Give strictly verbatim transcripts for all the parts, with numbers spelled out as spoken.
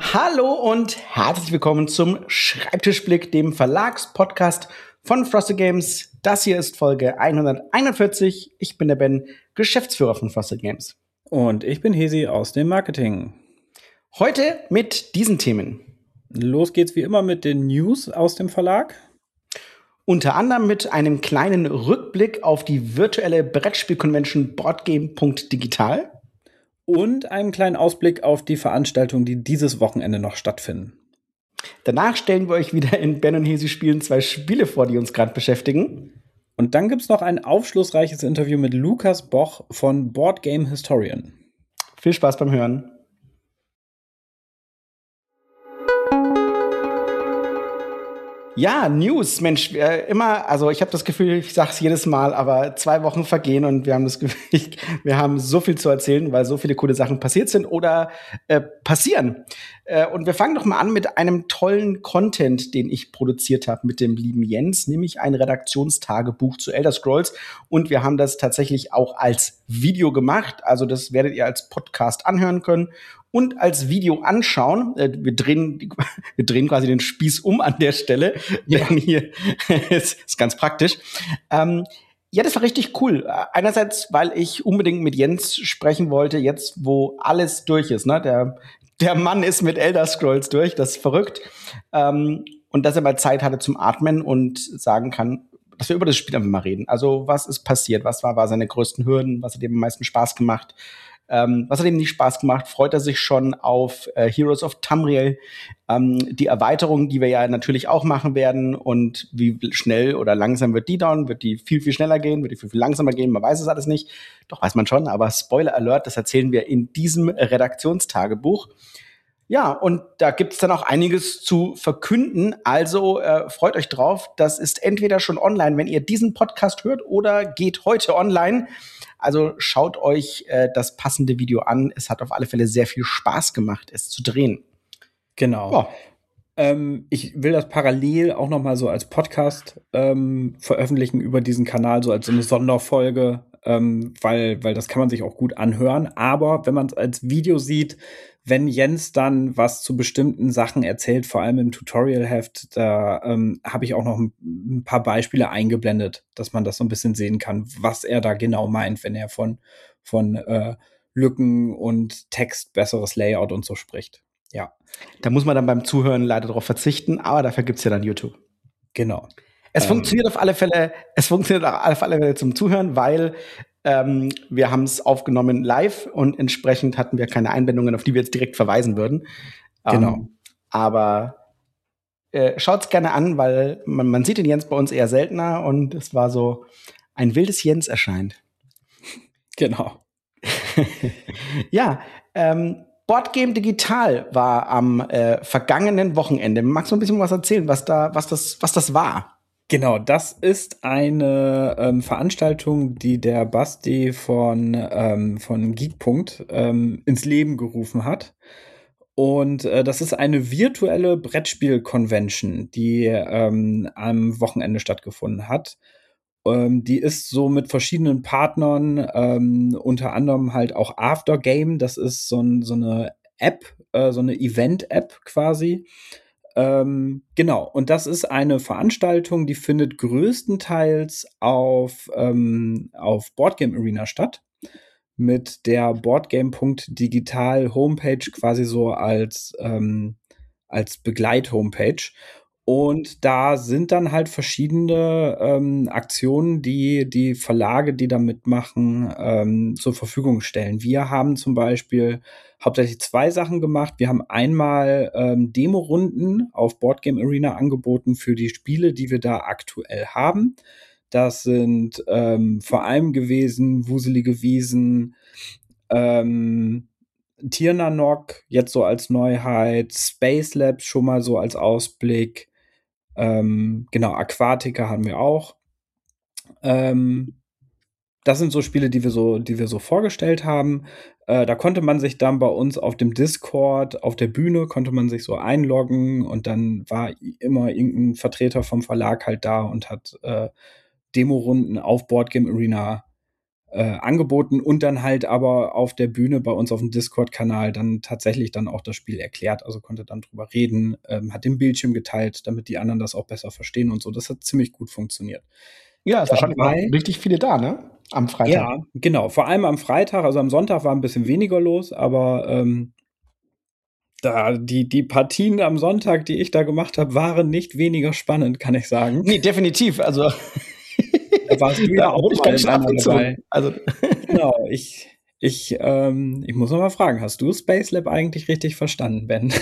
Hallo und herzlich willkommen zum Schreibtischblick, dem Verlagspodcast von Frosted Games. Das hier ist Folge hunderteinundvierzig. Ich bin der Ben, Geschäftsführer von Frosted Games. Und ich bin Hesi aus dem Marketing. Heute mit diesen Themen. Los geht's wie immer mit den News aus dem Verlag. Unter anderem mit einem kleinen Rückblick auf die virtuelle Brettspiel-Convention boardgame.digital. Und einen kleinen Ausblick auf die Veranstaltungen, die dieses Wochenende noch stattfinden. Danach stellen wir euch wieder in Ben und Hesi spielen zwei Spiele vor, die uns gerade beschäftigen. Und dann gibt's noch ein aufschlussreiches Interview mit Lukas Boch von Board Game Historian. Viel Spaß beim Hören. Ja, News, Mensch, äh, immer, also ich habe das Gefühl, ich sage es jedes Mal, aber zwei Wochen vergehen und wir haben das Gefühl, ich, wir haben so viel zu erzählen, weil so viele coole Sachen passiert sind oder äh, passieren. Äh, und wir fangen doch mal an mit einem tollen Content, den ich produziert habe mit dem lieben Jens, nämlich ein Redaktionstagebuch zu Elder Scrolls. Und wir haben das tatsächlich auch als Video gemacht, also das werdet ihr als Podcast anhören können. Und als Video anschauen. Wir drehen, wir drehen quasi den Spieß um an der Stelle. Ja. Denn hier ist, ist ganz praktisch. Ähm, ja, das war richtig cool. Einerseits, weil ich unbedingt mit Jens sprechen wollte, jetzt wo alles durch ist. Ne? Der, der Mann ist mit Elder Scrolls durch, das ist verrückt. Ähm, und dass er mal Zeit hatte zum Atmen und sagen kann, dass wir über das Spiel einfach mal reden. Also was ist passiert? Was war, war seine größten Hürden? Was hat ihm am meisten Spaß gemacht? Ähm, was hat ihm nicht Spaß gemacht? Freut er sich schon auf äh, Heroes of Tamriel, ähm, die Erweiterung, die wir ja natürlich auch machen werden, und wie schnell oder langsam wird die dauern? Wird die viel, viel schneller gehen? Wird die viel, viel langsamer gehen? Man weiß es alles nicht. Doch, weiß man schon, aber Spoiler Alert, das erzählen wir in diesem Redaktionstagebuch. Ja, und da gibt's dann auch einiges zu verkünden. Also äh, freut euch drauf. Das ist entweder schon online, wenn ihr diesen Podcast hört, oder geht heute online. Also schaut euch äh, das passende Video an. Es hat auf alle Fälle sehr viel Spaß gemacht, es zu drehen. Genau. Ja. Ähm, ich will das parallel auch noch mal so als Podcast ähm, veröffentlichen über diesen Kanal, so als so eine Sonderfolge, ähm, weil, weil das kann man sich auch gut anhören. Aber wenn man es als Video sieht, wenn Jens dann was zu bestimmten Sachen erzählt, vor allem im Tutorial-Heft, da ähm, habe ich auch noch ein, ein paar Beispiele eingeblendet, dass man das so ein bisschen sehen kann, was er da genau meint, wenn er von, von äh, Lücken und Text, besseres Layout und so spricht. Ja. Da muss man dann beim Zuhören leider darauf verzichten, aber dafür gibt's ja dann YouTube. Genau. Es ähm. funktioniert auf alle Fälle, es funktioniert auf alle Fälle zum Zuhören, weil ähm, wir haben es aufgenommen live und entsprechend hatten wir keine Einblendungen, auf die wir jetzt direkt verweisen würden. Genau. Ähm, aber äh, schaut's gerne an, weil man, man sieht den Jens bei uns eher seltener und es war so ein wildes Jens erscheint. Genau. Ja, ähm, Boardgame Digital war am äh, vergangenen Wochenende. Magst du ein bisschen was erzählen, was da, was das, was das war? Genau, das ist eine ähm, Veranstaltung, die der Basti von, ähm, von Geekpunkt ähm, ins Leben gerufen hat. Und äh, das ist eine virtuelle Brettspiel-Convention, die ähm, am Wochenende stattgefunden hat. Ähm, die ist so mit verschiedenen Partnern, ähm, unter anderem halt auch Aftergame. Das ist so, ein, so eine App, äh, so eine Event-App quasi. Ähm, genau, und das ist eine Veranstaltung, die findet größtenteils auf, ähm, auf Boardgame Arena statt, mit der boardgame.digital Homepage quasi so als, ähm, als Begleit-Homepage. Und da sind dann halt verschiedene ähm, Aktionen, die die Verlage, die da mitmachen, ähm, zur Verfügung stellen. Wir haben zum Beispiel hauptsächlich zwei Sachen gemacht. Wir haben einmal ähm, Demo-Runden auf Boardgame Arena angeboten für die Spiele, die wir da aktuell haben. Das sind ähm, vor allem gewesen Wuselige Wiesen, ähm, Tirnanok jetzt so als Neuheit, Space Labs schon mal so als Ausblick. Ähm, genau, Aquatica haben wir auch. Ähm, das sind so Spiele, die wir so, die wir so vorgestellt haben. Äh, da konnte man sich dann bei uns auf dem Discord, auf der Bühne, konnte man sich so einloggen und dann war immer irgendein Vertreter vom Verlag halt da und hat äh, Demo-Runden auf Boardgame Arena äh, angeboten und dann halt aber auf der Bühne bei uns auf dem Discord-Kanal dann tatsächlich dann auch das Spiel erklärt, also konnte dann drüber reden, ähm, hat den Bildschirm geteilt, damit die anderen das auch besser verstehen und so. Das hat ziemlich gut funktioniert. Ja, es wahrscheinlich noch Dabei- richtig viele da, ne? Am Freitag. Ja, genau. Vor allem am Freitag, also am Sonntag war ein bisschen weniger los, aber ähm, da die, die Partien am Sonntag, die ich da gemacht habe, waren nicht weniger spannend, kann ich sagen. Nee, definitiv. Also Da warst du Da ja auch wurde ich mal ganz in schön einer abgezogen. dabei. Also Genau, ich, ich, ähm, ich muss noch mal fragen, hast du Space Lab eigentlich richtig verstanden, Ben?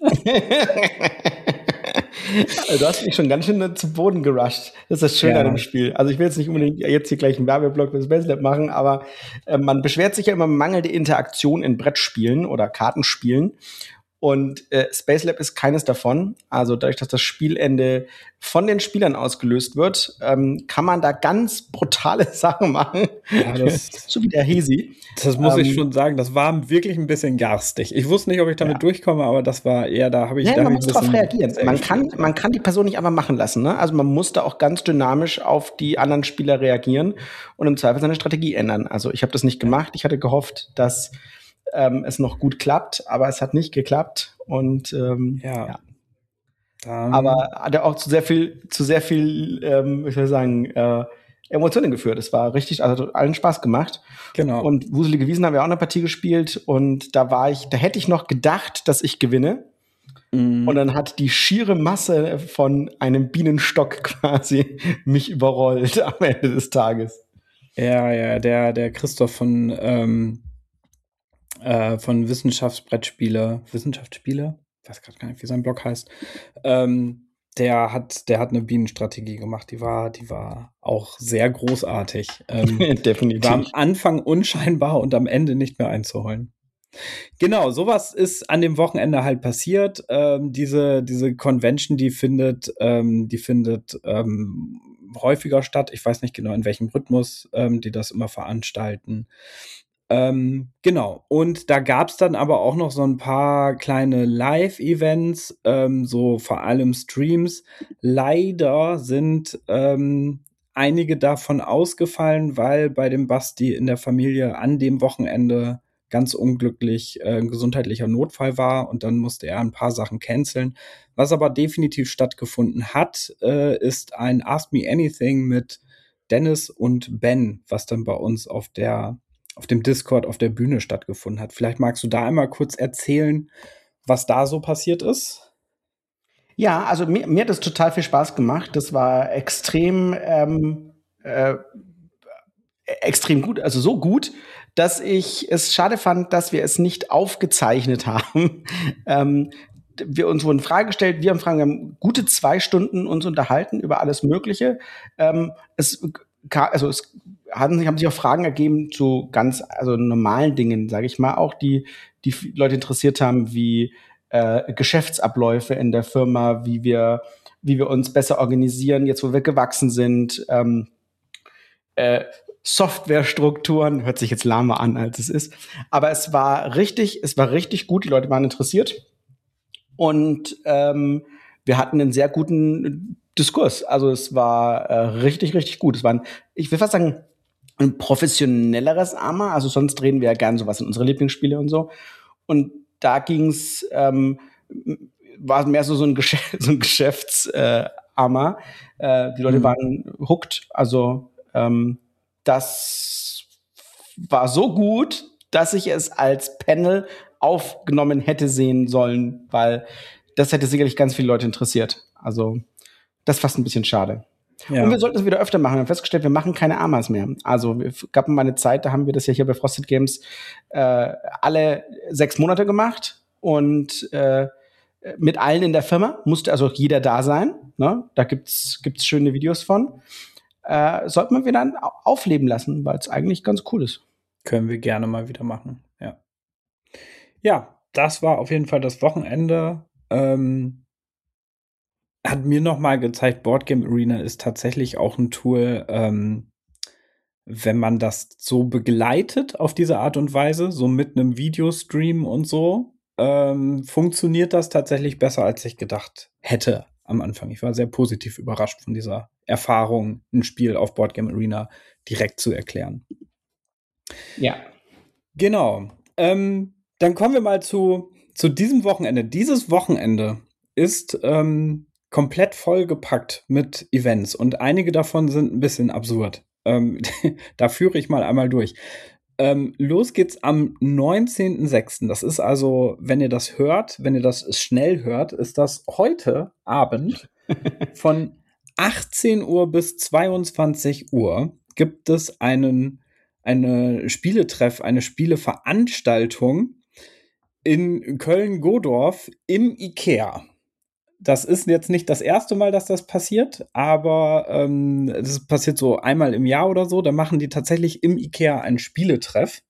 Also, du hast mich schon ganz schön zu Boden gerusht. Das ist das Schöne Ja. an dem Spiel. Also ich will jetzt nicht unbedingt jetzt hier gleich einen Werbeblock für Space Lab machen, aber äh, man beschwert sich ja immer mangelnde Interaktion in Brettspielen oder Kartenspielen. Und äh, Space Lab ist keines davon. Also dadurch, dass das Spielende von den Spielern ausgelöst wird, ähm, kann man da ganz brutale Sachen machen. Ja, das, So wie der Hesi. das muss ich Ähm, schon sagen, das war wirklich ein bisschen garstig. Ich wusste nicht, ob ich damit Ja. durchkomme, aber das war eher, da habe ich, Ja, da man hab ich muss ein darauf bisschen reagieren. sehr Man kann, gespielt, ja. man kann die Person nicht einfach machen lassen. Ne? Also man muss da auch ganz dynamisch auf die anderen Spieler reagieren und im Zweifel seine Strategie ändern. Also ich habe das nicht gemacht. Ich hatte gehofft, dass ähm, es noch gut klappt, aber es hat nicht geklappt. Und ähm, Ja. ja. Dann, Aber hat er auch zu sehr viel, zu sehr viel, ähm, ich will sagen, äh, Emotionen geführt. Es war richtig, also hat allen Spaß gemacht. genau. Und Wuselige Wiesen haben wir auch eine Partie gespielt und da war ich, da hätte ich noch gedacht, dass ich gewinne. Mhm. Und dann hat die schiere Masse von einem Bienenstock quasi mich überrollt am Ende des Tages. Ja, ja, der, der Christoph von, ähm, äh, von Wissenschaftsbrettspiele, Wissenschaftsspiele? Ich weiß gerade gar nicht, wie sein Blog heißt. Ähm, der hat, der hat eine Bienenstrategie gemacht, die war, die war auch sehr großartig. Ähm, war am Definitiv. Anfang unscheinbar und am Ende nicht mehr einzuholen. Genau, sowas ist an dem Wochenende halt passiert. Ähm, diese, diese Convention, die findet, ähm, die findet ähm, häufiger statt. Ich weiß nicht genau, in welchem Rhythmus ähm, die das immer veranstalten. Ähm, genau. Und da gab's dann aber auch noch so ein paar kleine Live-Events, ähm, so vor allem Streams. Leider sind ähm, einige davon ausgefallen, weil bei dem Basti in der Familie an dem Wochenende ganz unglücklich äh, ein gesundheitlicher Notfall war und dann musste er ein paar Sachen canceln. Was aber definitiv stattgefunden hat, äh, ist ein Ask Me Anything mit Dennis und Ben, was dann bei uns auf der auf dem Discord auf der Bühne stattgefunden hat. Vielleicht magst du da einmal kurz erzählen, was da so passiert ist? Ja, also mir, mir hat das total viel Spaß gemacht. Das war extrem, ähm, äh, extrem gut, also so gut, dass ich es schade fand, dass wir es nicht aufgezeichnet haben. ähm, wir uns wurden Fragen gestellt, wir haben Fragen, wir haben gute zwei Stunden uns unterhalten über alles Mögliche. Ähm, es, also es haben sich, haben sich auch Fragen ergeben zu ganz also normalen Dingen, sage ich mal, auch die die Leute interessiert haben, wie äh, Geschäftsabläufe in der Firma, wie wir wie wir uns besser organisieren, jetzt wo wir gewachsen sind. Ähm, äh, Softwarestrukturen, hört sich jetzt lahmer an, als es ist. Aber es war richtig, es war richtig gut, die Leute waren interessiert. Und ähm, wir hatten einen sehr guten Diskurs. Also es war äh, richtig, richtig gut. Es war ein, ich will fast sagen, ein professionelleres AMA. Also sonst drehen wir ja gern sowas in unsere Lieblingsspiele und so. Und da ging's, ähm, war mehr so, so ein, Geschäft, so ein Geschäfts-AMA. Äh, äh, die Leute Mhm. waren hooked. Also ähm, das war so gut, dass ich es als Panel aufgenommen hätte sehen sollen, weil das hätte sicherlich ganz viele Leute interessiert. Also das ist fast ein bisschen schade. Ja. Und wir sollten es wieder öfter machen. Wir haben festgestellt, wir machen keine Amas mehr. Also es gab mal eine Zeit, da haben wir das ja hier bei Frosted Games äh, alle sechs Monate gemacht und äh, mit allen in der Firma musste also jeder da sein. Ne? Da gibt's gibt's schöne Videos von. Äh, sollten wir wieder aufleben lassen, weil es eigentlich ganz cool ist. Können wir gerne mal wieder machen, ja. Ja, das war auf jeden Fall das Wochenende. Ähm, hat mir noch mal gezeigt, Boardgame Arena ist tatsächlich auch ein Tool, ähm, wenn man das so begleitet auf diese Art und Weise, so mit einem Videostream und so, ähm, funktioniert das tatsächlich besser, als ich gedacht hätte am Anfang. Ich war sehr positiv überrascht von dieser Erfahrung, ein Spiel auf Boardgame Arena direkt zu erklären. Ja. Genau. Ähm, dann kommen wir mal zu, zu diesem Wochenende. Dieses Wochenende ist ähm, komplett vollgepackt mit Events und einige davon sind ein bisschen absurd. Ähm, da führe ich mal einmal durch. Ähm, los geht's am neunzehnten sechsten Das ist also, wenn ihr das hört, wenn ihr das schnell hört, ist das heute Abend von achtzehn Uhr bis zweiundzwanzig Uhr gibt es einen, eine Spieletreff, eine Spieleveranstaltung in Köln-Godorf im IKEA. Das ist jetzt nicht das erste Mal, dass das passiert, aber ähm, das passiert so einmal im Jahr oder so. Da machen die tatsächlich im IKEA einen Spieletreff.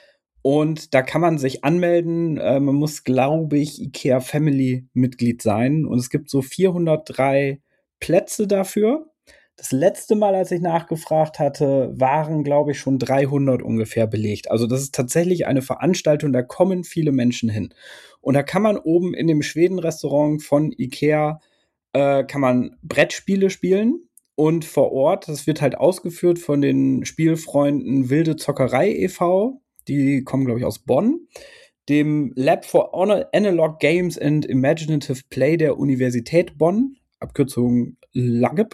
Und da kann man sich anmelden. Äh, man muss, glaube ich, IKEA Family Mitglied sein. Und es gibt so vierhundertdrei Plätze dafür. Das letzte Mal, als ich nachgefragt hatte, waren, glaube ich, schon dreihundert ungefähr belegt. Also das ist tatsächlich eine Veranstaltung, da kommen viele Menschen hin. Und da kann man oben in dem Schweden-Restaurant von IKEA äh, kann man Brettspiele spielen. Und vor Ort, das wird halt ausgeführt von den Spielfreunden Wilde Zockerei e V. Die kommen, glaube ich, aus Bonn. Dem Lab for Analog Games and Imaginative Play der Universität Bonn, Abkürzung LAGEP.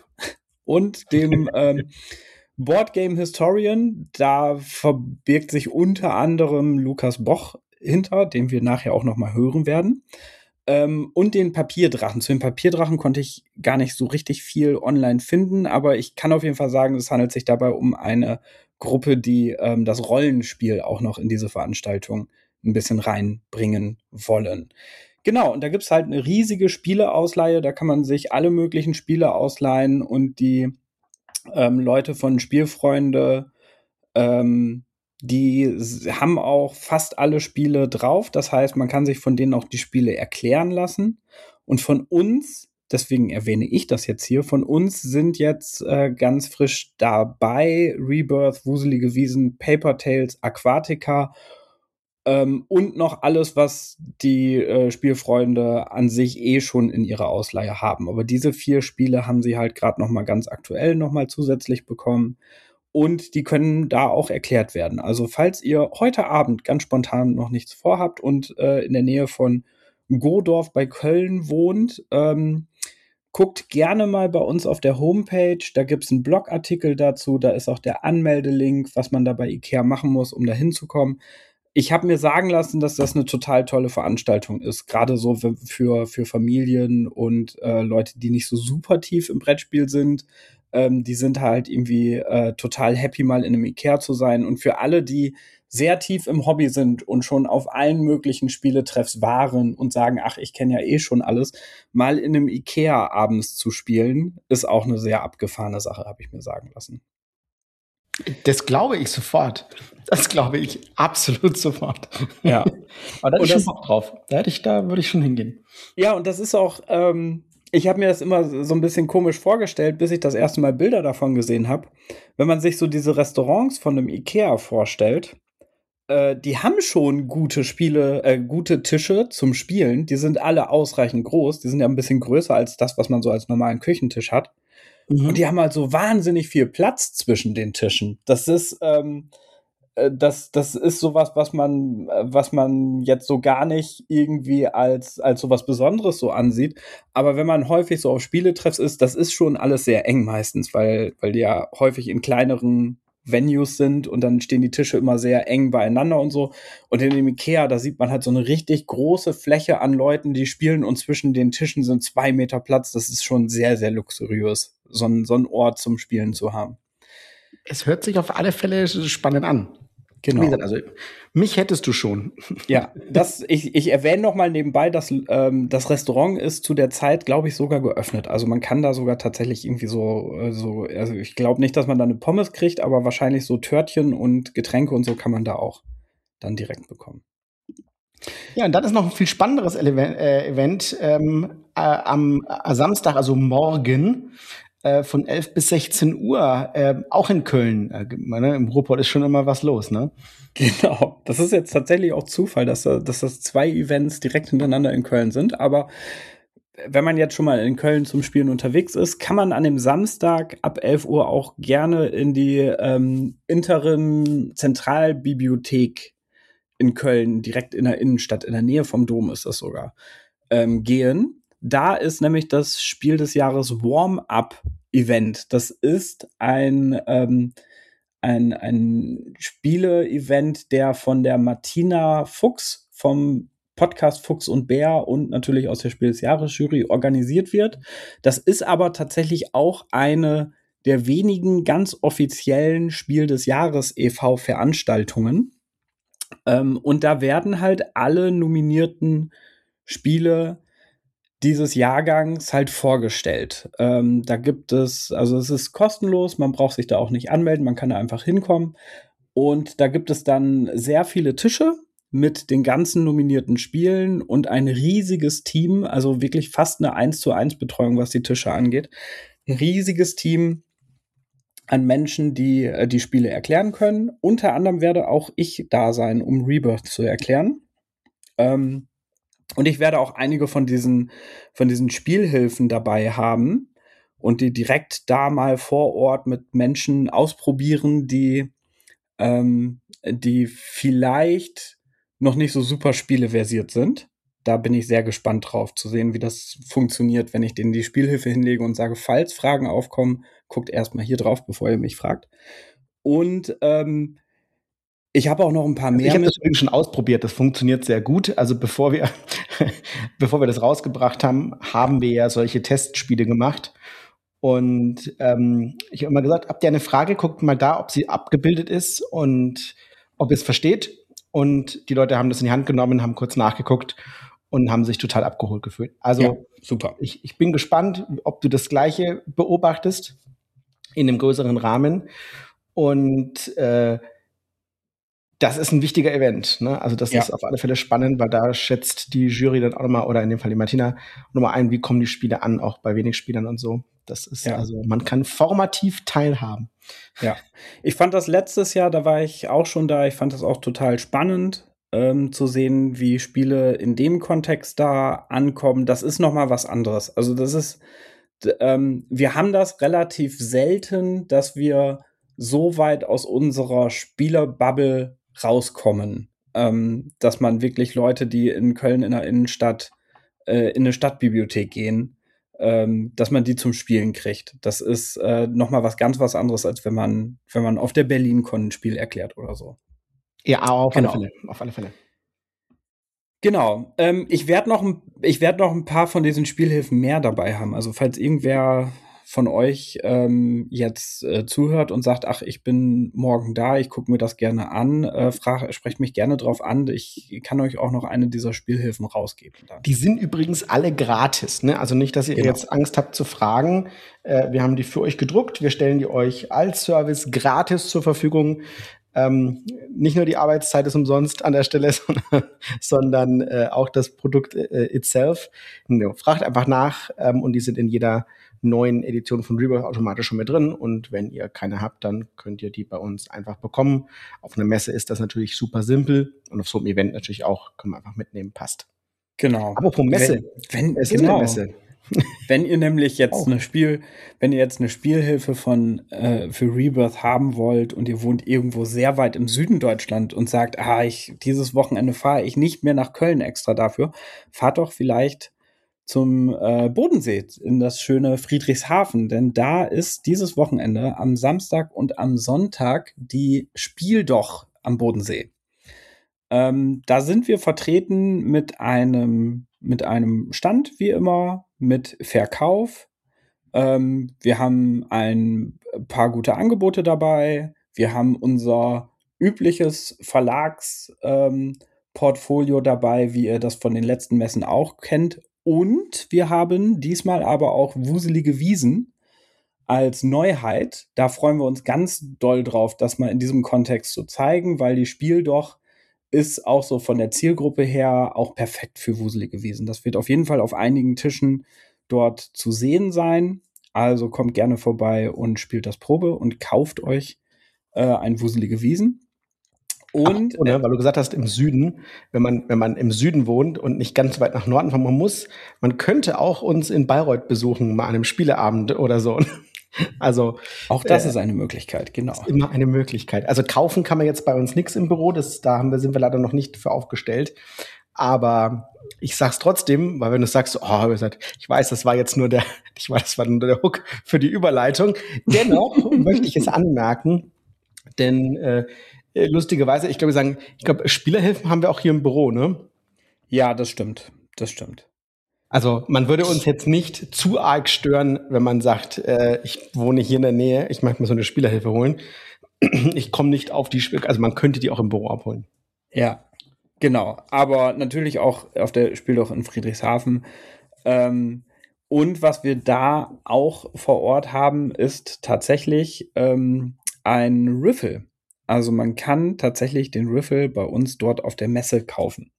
Und dem ähm, Board Game Historian, da verbirgt sich unter anderem Lukas Boch hinter, den wir nachher auch noch mal hören werden. Ähm, und den Papierdrachen. Zu den Papierdrachen konnte ich gar nicht so richtig viel online finden, aber ich kann auf jeden Fall sagen, es handelt sich dabei um eine Gruppe, die ähm, das Rollenspiel auch noch in diese Veranstaltung ein bisschen reinbringen wollen. Genau, und da gibt's halt eine riesige Spieleausleihe, da kann man sich alle möglichen Spiele ausleihen und die ähm, Leute von Spielfreunde, ähm, die haben auch fast alle Spiele drauf. Das heißt, man kann sich von denen auch die Spiele erklären lassen. Und von uns, deswegen erwähne ich das jetzt hier, von uns sind jetzt äh, ganz frisch dabei Rebirth, Wuselige Wiesen, Paper Tales, Aquatica ähm, und noch alles, was die äh, Spielfreunde an sich eh schon in ihrer Ausleihe haben. Aber diese vier Spiele haben sie halt gerade noch mal ganz aktuell noch mal zusätzlich bekommen. Und die können da auch erklärt werden. Also falls ihr heute Abend ganz spontan noch nichts vorhabt und äh, in der Nähe von Godorf bei Köln wohnt, ähm, guckt gerne mal bei uns auf der Homepage. Da gibt's einen Blogartikel dazu. Da ist auch der Anmeldelink, was man da bei IKEA machen muss, um da hinzukommen. Ich habe mir sagen lassen, dass das eine total tolle Veranstaltung ist. Gerade so für, für Familien und äh, Leute, die nicht so super tief im Brettspiel sind. Ähm, die sind halt irgendwie äh, total happy, mal in einem Ikea zu sein. Und für alle, die sehr tief im Hobby sind und schon auf allen möglichen Spieletreffs waren und sagen, ach, ich kenne ja eh schon alles, mal in einem Ikea abends zu spielen, ist auch eine sehr abgefahrene Sache, habe ich mir sagen lassen. Das glaube ich sofort. Das glaube ich absolut sofort. Ja. Aber da hätte Und ich schon das- Bock drauf. Da hätte ich, da würde ich schon hingehen. Ja, und das ist auch, ähm, ich habe mir das immer so ein bisschen komisch vorgestellt, bis ich das erste Mal Bilder davon gesehen habe. Wenn man sich so diese Restaurants von einem Ikea vorstellt, äh, die haben schon gute Spiele, äh, gute Tische zum Spielen. Die sind alle ausreichend groß. Die sind ja ein bisschen größer als das, was man so als normalen Küchentisch hat. Mhm. Und die haben halt so wahnsinnig viel Platz zwischen den Tischen. Das ist, ähm, äh, das, das ist sowas, was man, äh, was man jetzt so gar nicht irgendwie als, als sowas Besonderes so ansieht. Aber wenn man häufig so auf Spieletreffs ist, das ist schon alles sehr eng meistens, weil, weil die ja häufig in kleineren Venues sind und dann stehen die Tische immer sehr eng beieinander und so. Und in dem Ikea, da sieht man halt so eine richtig große Fläche an Leuten, die spielen und zwischen den Tischen sind zwei Meter Platz. Das ist schon sehr, sehr luxuriös, so einen, so einen Ort zum Spielen zu haben. Es hört sich auf alle Fälle spannend an. Genau. Wie gesagt, also mich hättest du schon. Ja, das, ich, ich erwähne noch mal nebenbei, dass ähm, das Restaurant ist zu der Zeit, glaube ich, sogar geöffnet. Also man kann da sogar tatsächlich irgendwie so, äh, so also ich glaube nicht, dass man da eine Pommes kriegt, aber wahrscheinlich so Törtchen und Getränke und so kann man da auch dann direkt bekommen. Ja, und dann ist noch ein viel spannenderes Ele- äh, Event ähm, äh, am äh, Samstag, also morgen, äh, von elf bis sechzehn Uhr, äh, auch in Köln. Äh, ne? Im Ruhrpott ist schon immer was los, ne? Genau. Das ist jetzt tatsächlich auch Zufall, dass, dass das zwei Events direkt hintereinander in Köln sind. Aber wenn man jetzt schon mal in Köln zum Spielen unterwegs ist, kann man an dem Samstag ab elf Uhr auch gerne in die ähm, Interim Zentralbibliothek in Köln, direkt in der Innenstadt, in der Nähe vom Dom ist das sogar, ähm, gehen. Da ist nämlich das Spiel des Jahres Warm-Up-Event. Das ist ein, ähm, ein, ein Spiele-Event, der von der Martina Fuchs vom Podcast Fuchs und Bär und natürlich aus der Spiel des Jahres Jury organisiert wird. Das ist aber tatsächlich auch eine der wenigen ganz offiziellen Spiel des Jahres e V Veranstaltungen. Ähm, und da werden halt alle nominierten Spiele dieses Jahrgangs halt vorgestellt. Ähm, da gibt es, also es ist kostenlos, man braucht sich da auch nicht anmelden, man kann da einfach hinkommen. Und da gibt es dann sehr viele Tische mit den ganzen nominierten Spielen und ein riesiges Team, also wirklich fast eine eins zu eins Betreuung, was die Tische angeht. Ein riesiges Team an Menschen, die äh, die Spiele erklären können. Unter anderem werde auch ich da sein, um Rebirth zu erklären. Ähm, und ich werde auch einige von diesen, von diesen Spielhilfen dabei haben und die direkt da mal vor Ort mit Menschen ausprobieren, die, ähm, die vielleicht noch nicht so super spieleversiert sind. Da bin ich sehr gespannt drauf zu sehen, wie das funktioniert, wenn ich denen die Spielhilfe hinlege und sage, falls Fragen aufkommen, guckt erstmal hier drauf, bevor ihr mich fragt. Und ähm, ich habe auch noch ein paar Also mehr. ich habe mit das übrigens schon ausprobiert, das funktioniert sehr gut. Also bevor wir, bevor wir das rausgebracht haben, haben wir ja solche Testspiele gemacht. Und ähm, ich habe immer gesagt, habt ihr eine Frage, guckt mal da, ob sie abgebildet ist und ob ihr es versteht. Und die Leute haben das in die Hand genommen, haben kurz nachgeguckt und haben sich total abgeholt gefühlt. Also Ja, super. Ich, ich bin gespannt, ob du das Gleiche beobachtest in einem größeren Rahmen. Und äh, das ist ein wichtiger Event. Ne? Also das Ja. ist auf alle Fälle spannend, weil da schätzt die Jury dann auch nochmal, oder in dem Fall die Martina, nochmal ein, wie kommen die Spiele an, auch bei wenig Spielern und so. Das ist Ja. also, man kann formativ teilhaben. Ja, ich fand das letztes Jahr, da war ich auch schon da, ich fand das auch total spannend, ähm, zu sehen, wie Spiele in dem Kontext da ankommen. Das ist noch mal was anderes. Also das ist, d- ähm, wir haben das relativ selten, dass wir so weit aus unserer Spielerbubble rauskommen, ähm, dass man wirklich Leute, die in Köln in der Innenstadt äh, in eine Stadtbibliothek gehen, ähm, dass man die zum Spielen kriegt. Das ist äh, noch mal was ganz was anderes, als wenn man, wenn man auf der BerlinCon ein Spiel erklärt oder so. Ja, auf Genau. alle Fälle. Auf alle Fälle. Genau. Ähm, ich werde noch, ein- ich werd noch ein paar von diesen Spielhilfen mehr dabei haben. Also falls irgendwer von euch ähm, jetzt äh, zuhört und sagt, ach, ich bin morgen da, ich gucke mir das gerne an, äh, frag, sprecht mich gerne drauf an. Ich kann euch auch noch eine dieser Spielhilfen rausgeben. Dann. Die sind übrigens alle gratis. Ne? Also nicht, dass ihr Genau. jetzt Angst habt zu fragen. Äh, wir haben die für euch gedruckt. Wir stellen die euch als Service gratis zur Verfügung. Ähm, nicht nur die Arbeitszeit ist umsonst an der Stelle, sondern, sondern äh, auch das Produkt äh, itself. No, fragt einfach nach ähm, und die sind in jeder neuen Edition von Rebirth automatisch schon mit drin. Und wenn ihr keine habt, dann könnt ihr die bei uns einfach bekommen. Auf einer Messe ist das natürlich super simpel und auf so einem Event natürlich auch, können wir einfach mitnehmen, passt. Genau. Apropos Messe. Wenn, wenn, Es ist genau. eine Messe. Wenn ihr nämlich jetzt Oh. eine Spiel, wenn ihr jetzt eine Spielhilfe von äh, für Rebirth haben wollt und ihr wohnt irgendwo sehr weit im Süden Deutschland und sagt, ah, ich dieses Wochenende fahre ich nicht mehr nach Köln extra dafür, fahrt doch vielleicht zum äh, Bodensee in das schöne Friedrichshafen, denn da ist dieses Wochenende am Samstag und am Sonntag die Spiel doch am Bodensee. Ähm, da sind wir vertreten mit einem, mit einem Stand, wie immer, mit Verkauf. Ähm, wir haben ein paar gute Angebote dabei. Wir haben unser übliches Verlagsportfolio ähm, dabei, wie ihr das von den letzten Messen auch kennt. Und wir haben diesmal aber auch wuselige Wiesen als Neuheit. Da freuen wir uns ganz doll drauf, das mal in diesem Kontext zu zeigen, weil die Spiel doch ist auch so von der Zielgruppe her auch perfekt für Wuseli gewesen. Das wird auf jeden Fall auf einigen Tischen dort zu sehen sein. Also kommt gerne vorbei und spielt das Probe und kauft euch äh, ein Wuselige Wiesen. Und Ach, ne, weil du gesagt hast, im Süden, wenn man, wenn man im Süden wohnt und nicht ganz weit nach Norden fahren, man muss, man könnte auch uns in Bayreuth besuchen, mal an einem Spieleabend oder so. Also auch das äh, ist eine Möglichkeit, genau. ist immer eine Möglichkeit. Also kaufen kann man jetzt bei uns nichts im Büro, das, da haben wir, sind wir leider noch nicht für aufgestellt. Aber ich sag's trotzdem, weil wenn du sagst, oh, ich weiß, das war jetzt nur der, ich weiß, das war nur der Hook für die Überleitung. Dennoch möchte ich es anmerken, denn äh, lustigerweise, ich glaube, wir sagen, ich glaube, Spielerhilfen haben wir auch hier im Büro, ne? Ja, das stimmt. Das stimmt. Also man würde uns jetzt nicht zu arg stören, wenn man sagt, äh, ich wohne hier in der Nähe, ich möchte mir so eine Spielerhilfe holen. Ich komme nicht auf die Spiel, also man könnte die auch im Büro abholen. Ja, genau. Aber natürlich auch auf der Spieldoch in Friedrichshafen. Ähm, und was wir da auch vor Ort haben, ist tatsächlich ähm, ein Riffle. Also man kann tatsächlich den Riffle bei uns dort auf der Messe kaufen.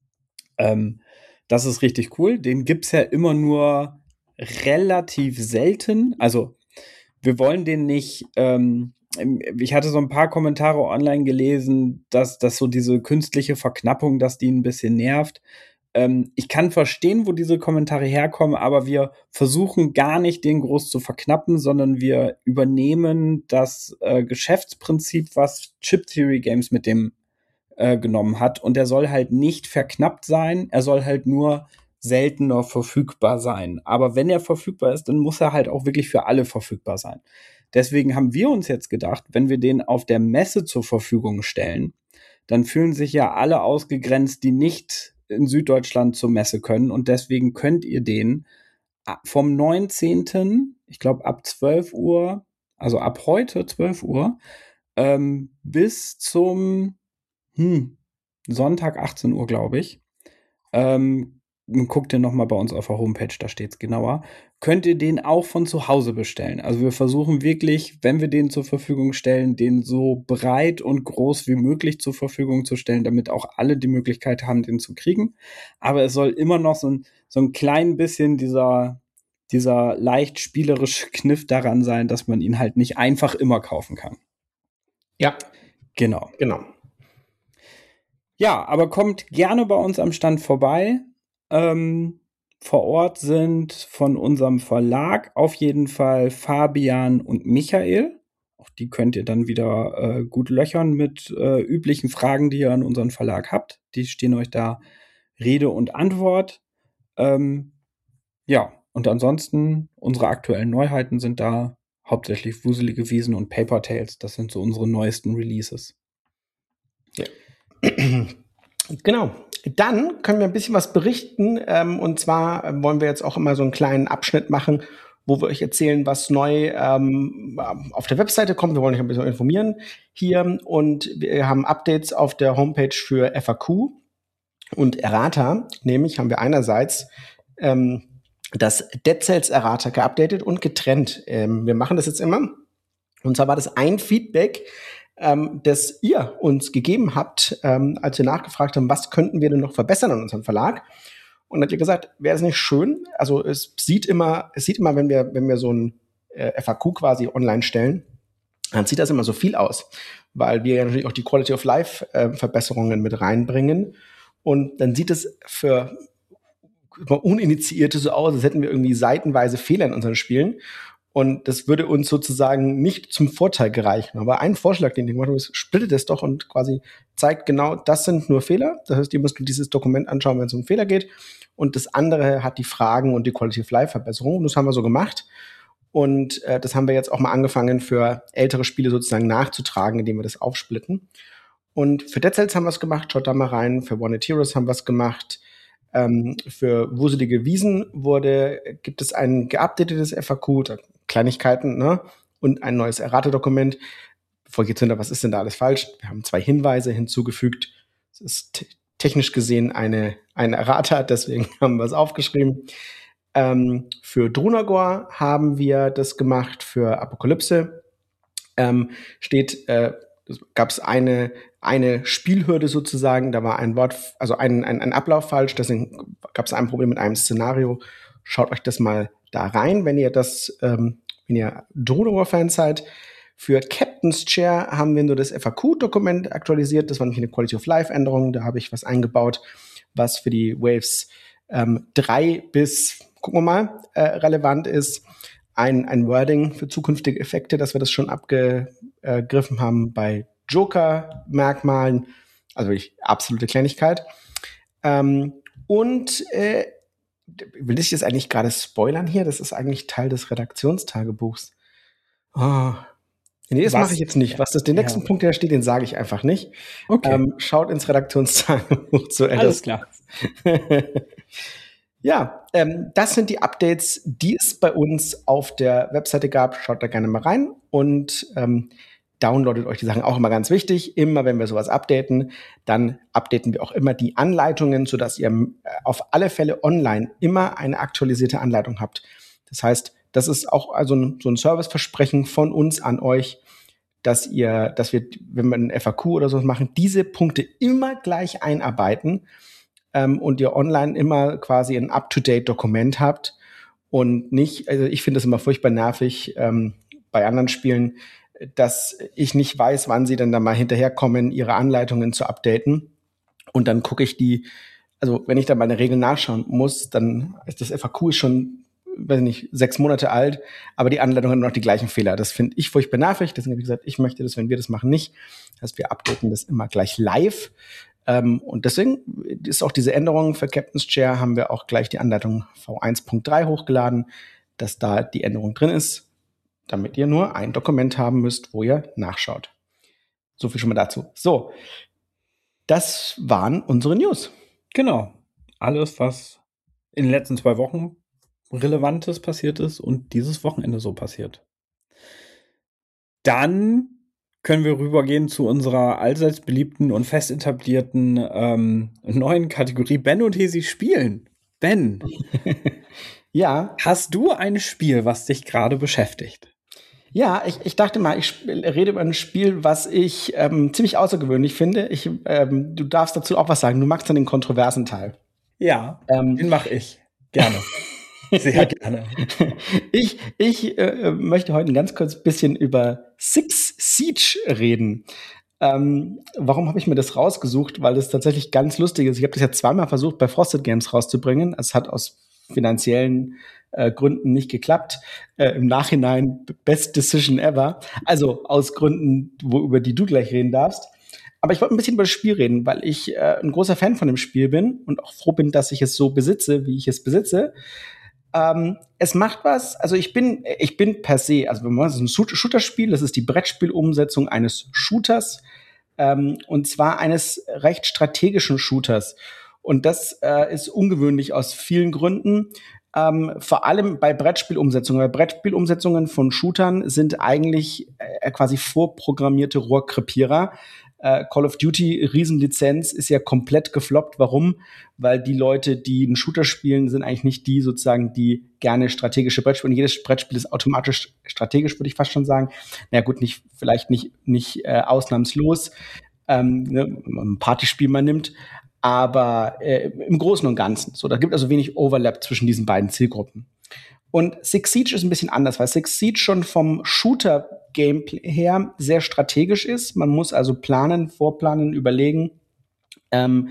Ähm, das ist richtig cool. Den gibt's ja immer nur relativ selten. Also wir wollen den nicht. Ähm, ich hatte so ein paar Kommentare online gelesen, dass, dass so diese künstliche Verknappung, dass die ein bisschen nervt. Ähm, ich kann verstehen, wo diese Kommentare herkommen, aber wir versuchen gar nicht, den groß zu verknappen, sondern wir übernehmen das äh, Geschäftsprinzip, was Chip Theory Games mit dem äh, genommen hat. Und der soll halt nicht verknappt sein, er soll halt nur seltener verfügbar sein. Aber wenn er verfügbar ist, dann muss er halt auch wirklich für alle verfügbar sein. Deswegen haben wir uns jetzt gedacht, wenn wir den auf der Messe zur Verfügung stellen, dann fühlen sich ja alle ausgegrenzt, die nicht in Süddeutschland zur Messe können. Und deswegen könnt ihr den vom neunzehnten, ich glaube ab zwölf Uhr, also ab heute zwölf Uhr, ähm, bis zum hm, Sonntag achtzehn Uhr, glaube ich, ähm, guckt ihr nochmal bei uns auf der Homepage, da steht es genauer, könnt ihr den auch von zu Hause bestellen. Also wir versuchen wirklich, wenn wir den zur Verfügung stellen, den so breit und groß wie möglich zur Verfügung zu stellen, damit auch alle die Möglichkeit haben, den zu kriegen. Aber es soll immer noch so ein, so ein klein bisschen dieser, dieser leicht spielerische Kniff daran sein, dass man ihn halt nicht einfach immer kaufen kann. Ja, genau. Genau. Ja, aber kommt gerne bei uns am Stand vorbei. Ähm, vor Ort sind von unserem Verlag auf jeden Fall Fabian und Michael. Auch die könnt ihr dann wieder äh, gut löchern mit äh, üblichen Fragen, die ihr an unseren Verlag habt. Die stehen euch da Rede und Antwort. Ähm, ja, und ansonsten unsere aktuellen Neuheiten sind da hauptsächlich Wuselige Wiesen und Paper Tales. Das sind so unsere neuesten Releases. Ja. Genau. Dann können wir ein bisschen was berichten. Ähm, und zwar wollen wir jetzt auch immer so einen kleinen Abschnitt machen, wo wir euch erzählen, was neu ähm, auf der Webseite kommt. Wir wollen euch ein bisschen informieren hier. Und wir haben Updates auf der Homepage für F A Q und Errata. Nämlich haben wir einerseits ähm, das Dead Cells Errata geupdatet und getrennt. Ähm, wir machen das jetzt immer. Und zwar war das ein Feedback, ähm, das ihr uns gegeben habt, ähm, als wir nachgefragt haben, was könnten wir denn noch verbessern an unserem Verlag? Und dann habt ihr gesagt, wäre es nicht schön? Also es sieht immer, es sieht immer, wenn wir, wenn wir so ein äh, F A Q quasi online stellen, dann sieht das immer so viel aus, weil wir ja natürlich auch die Quality of Life äh, Verbesserungen mit reinbringen. Und dann sieht es für Uninitiierte so aus, als hätten wir irgendwie seitenweise Fehler in unseren Spielen. Und das würde uns sozusagen nicht zum Vorteil gereichen. Aber ein Vorschlag, den ich gemacht habe, ist, splittet es doch und quasi zeigt genau, das sind nur Fehler. Das heißt, ihr müsst dieses Dokument anschauen, wenn es um Fehler geht. Und das andere hat die Fragen und die Quality of Life Verbesserung. Und das haben wir so gemacht. Und äh, das haben wir jetzt auch mal angefangen, für ältere Spiele sozusagen nachzutragen, indem wir das aufsplitten. Und für Dead Cells haben wir es gemacht. Schaut da mal rein. Für One Hit Heroes haben wir es gemacht. Ähm, für Wuselige Wiesen wurde, gibt es ein geupdatetes F A Q, Kleinigkeiten, ne? Und ein neues Errate-Dokument. Bevor ich jetzt hinter, was ist denn da alles falsch? Wir haben zwei Hinweise hinzugefügt. Es ist te- technisch gesehen eine, eine Errata, deswegen haben wir es aufgeschrieben. Ähm, für Drunagor haben wir das gemacht, für Apokalypse. Ähm, steht, äh, gab es eine, eine Spielhürde sozusagen, da war ein Wort, also ein, ein, ein Ablauf falsch, deswegen gab es ein Problem mit einem Szenario. Schaut euch das mal da rein, wenn ihr das, ähm, wenn ihr Drunagor-Fans seid. Für Captain Captain's Chair haben wir nur das F A Q-Dokument aktualisiert. Das war nämlich eine Quality-of-Life-Änderung. Da habe ich was eingebaut, was für die Waves ähm, drei bis, gucken wir mal, äh, relevant ist. Ein, ein Wording für zukünftige Effekte, dass wir das schon abgegriffen haben bei Joker-Merkmalen. Also wirklich absolute Kleinigkeit. Ähm, und äh, will ich das eigentlich gerade spoilern hier? Das ist eigentlich Teil des Redaktionstagebuchs. Oh. Nee, das mache ich jetzt nicht. Was das, den nächsten ja. Punkt, der steht, den sage ich einfach nicht. Okay. Ähm, schaut ins Redaktionstagebuch zu. Alles klar. Ja, ähm, das sind die Updates, die es bei uns auf der Webseite gab. Schaut da gerne mal rein und ähm, downloadet euch die Sachen, auch immer ganz wichtig. Immer wenn wir sowas updaten, dann updaten wir auch immer die Anleitungen, sodass ihr auf alle Fälle online immer eine aktualisierte Anleitung habt. Das heißt, das ist auch also ein, so ein Serviceversprechen von uns an euch, dass ihr, dass wir, wenn wir ein F A Q oder sowas machen, diese Punkte immer gleich einarbeiten ähm, und ihr online immer quasi ein Up-to-Date-Dokument habt und nicht, also ich finde das immer furchtbar nervig ähm, bei anderen Spielen, dass ich nicht weiß, wann sie dann da mal hinterherkommen, ihre Anleitungen zu updaten. Und dann gucke ich die, also wenn ich da meine Regeln nachschauen muss, dann ist das F A Q schon, weiß nicht, sechs Monate alt, aber die Anleitung hat noch die gleichen Fehler. Das finde ich furchtbar nervig. Deswegen habe ich gesagt, ich möchte das, wenn wir das machen, nicht. Das heißt, wir updaten das immer gleich live. Ähm, und deswegen ist auch diese Änderung für Captain's Chair, haben wir auch gleich die Anleitung V eins Punkt drei hochgeladen, dass da die Änderung drin ist, damit ihr nur ein Dokument haben müsst, wo ihr nachschaut. So viel schon mal dazu. So, das waren unsere News. Genau. Alles, was in den letzten zwei Wochen Relevantes passiert ist und dieses Wochenende so passiert. Dann können wir rübergehen zu unserer allseits beliebten und fest etablierten ähm, neuen Kategorie Ben und Hesi spielen. Ben, ja. Hast du ein Spiel, was dich gerade beschäftigt? Ja, ich, ich dachte mal, ich rede über ein Spiel, was ich ähm, ziemlich außergewöhnlich finde. Ich, ähm, du darfst dazu auch was sagen. Du magst dann den kontroversen Teil. Ja, ähm, den mache ich. Gerne. Sehr gerne. Ich, ich äh, möchte heute ein ganz kurz bisschen über Six Siege reden. Ähm, warum habe ich mir das rausgesucht? Weil das tatsächlich ganz lustig ist. Ich habe das ja zweimal versucht, bei Frosted Games rauszubringen. Es hat aus finanziellen äh, Gründen nicht geklappt. Äh, Im Nachhinein best decision ever. Also aus Gründen, wo, über die du gleich reden darfst. Aber ich wollte ein bisschen über das Spiel reden, weil ich äh, ein großer Fan von dem Spiel bin und auch froh bin, dass ich es so besitze, wie ich es besitze. Ähm, es macht was, also ich bin, ich bin per se, also wenn man das ist ein Shooter-Spiel, das ist die Brettspielumsetzung eines Shooters, ähm, und zwar eines recht strategischen Shooters. Und das äh, ist ungewöhnlich aus vielen Gründen. Ähm, vor allem bei Brettspielumsetzungen. Weil Brettspielumsetzungen von Shootern sind eigentlich äh, quasi vorprogrammierte Rohrkrepierer. Äh, Call of Duty, Riesenlizenz, ist ja komplett gefloppt. Warum? Weil die Leute, die einen Shooter spielen, sind eigentlich nicht die sozusagen, die gerne strategische Brettspiele. Und jedes Brettspiel ist automatisch strategisch, würde ich fast schon sagen. Na naja, gut, nicht, vielleicht nicht, nicht äh, ausnahmslos. Ähm, ne, ein Partyspiel man nimmt. Aber äh, im Großen und Ganzen. So, da gibt also wenig Overlap zwischen diesen beiden Zielgruppen. Und Six Siege ist ein bisschen anders, weil Six Siege schon vom Shooter-Gameplay her sehr strategisch ist. Man muss also planen, vorplanen, überlegen, ähm,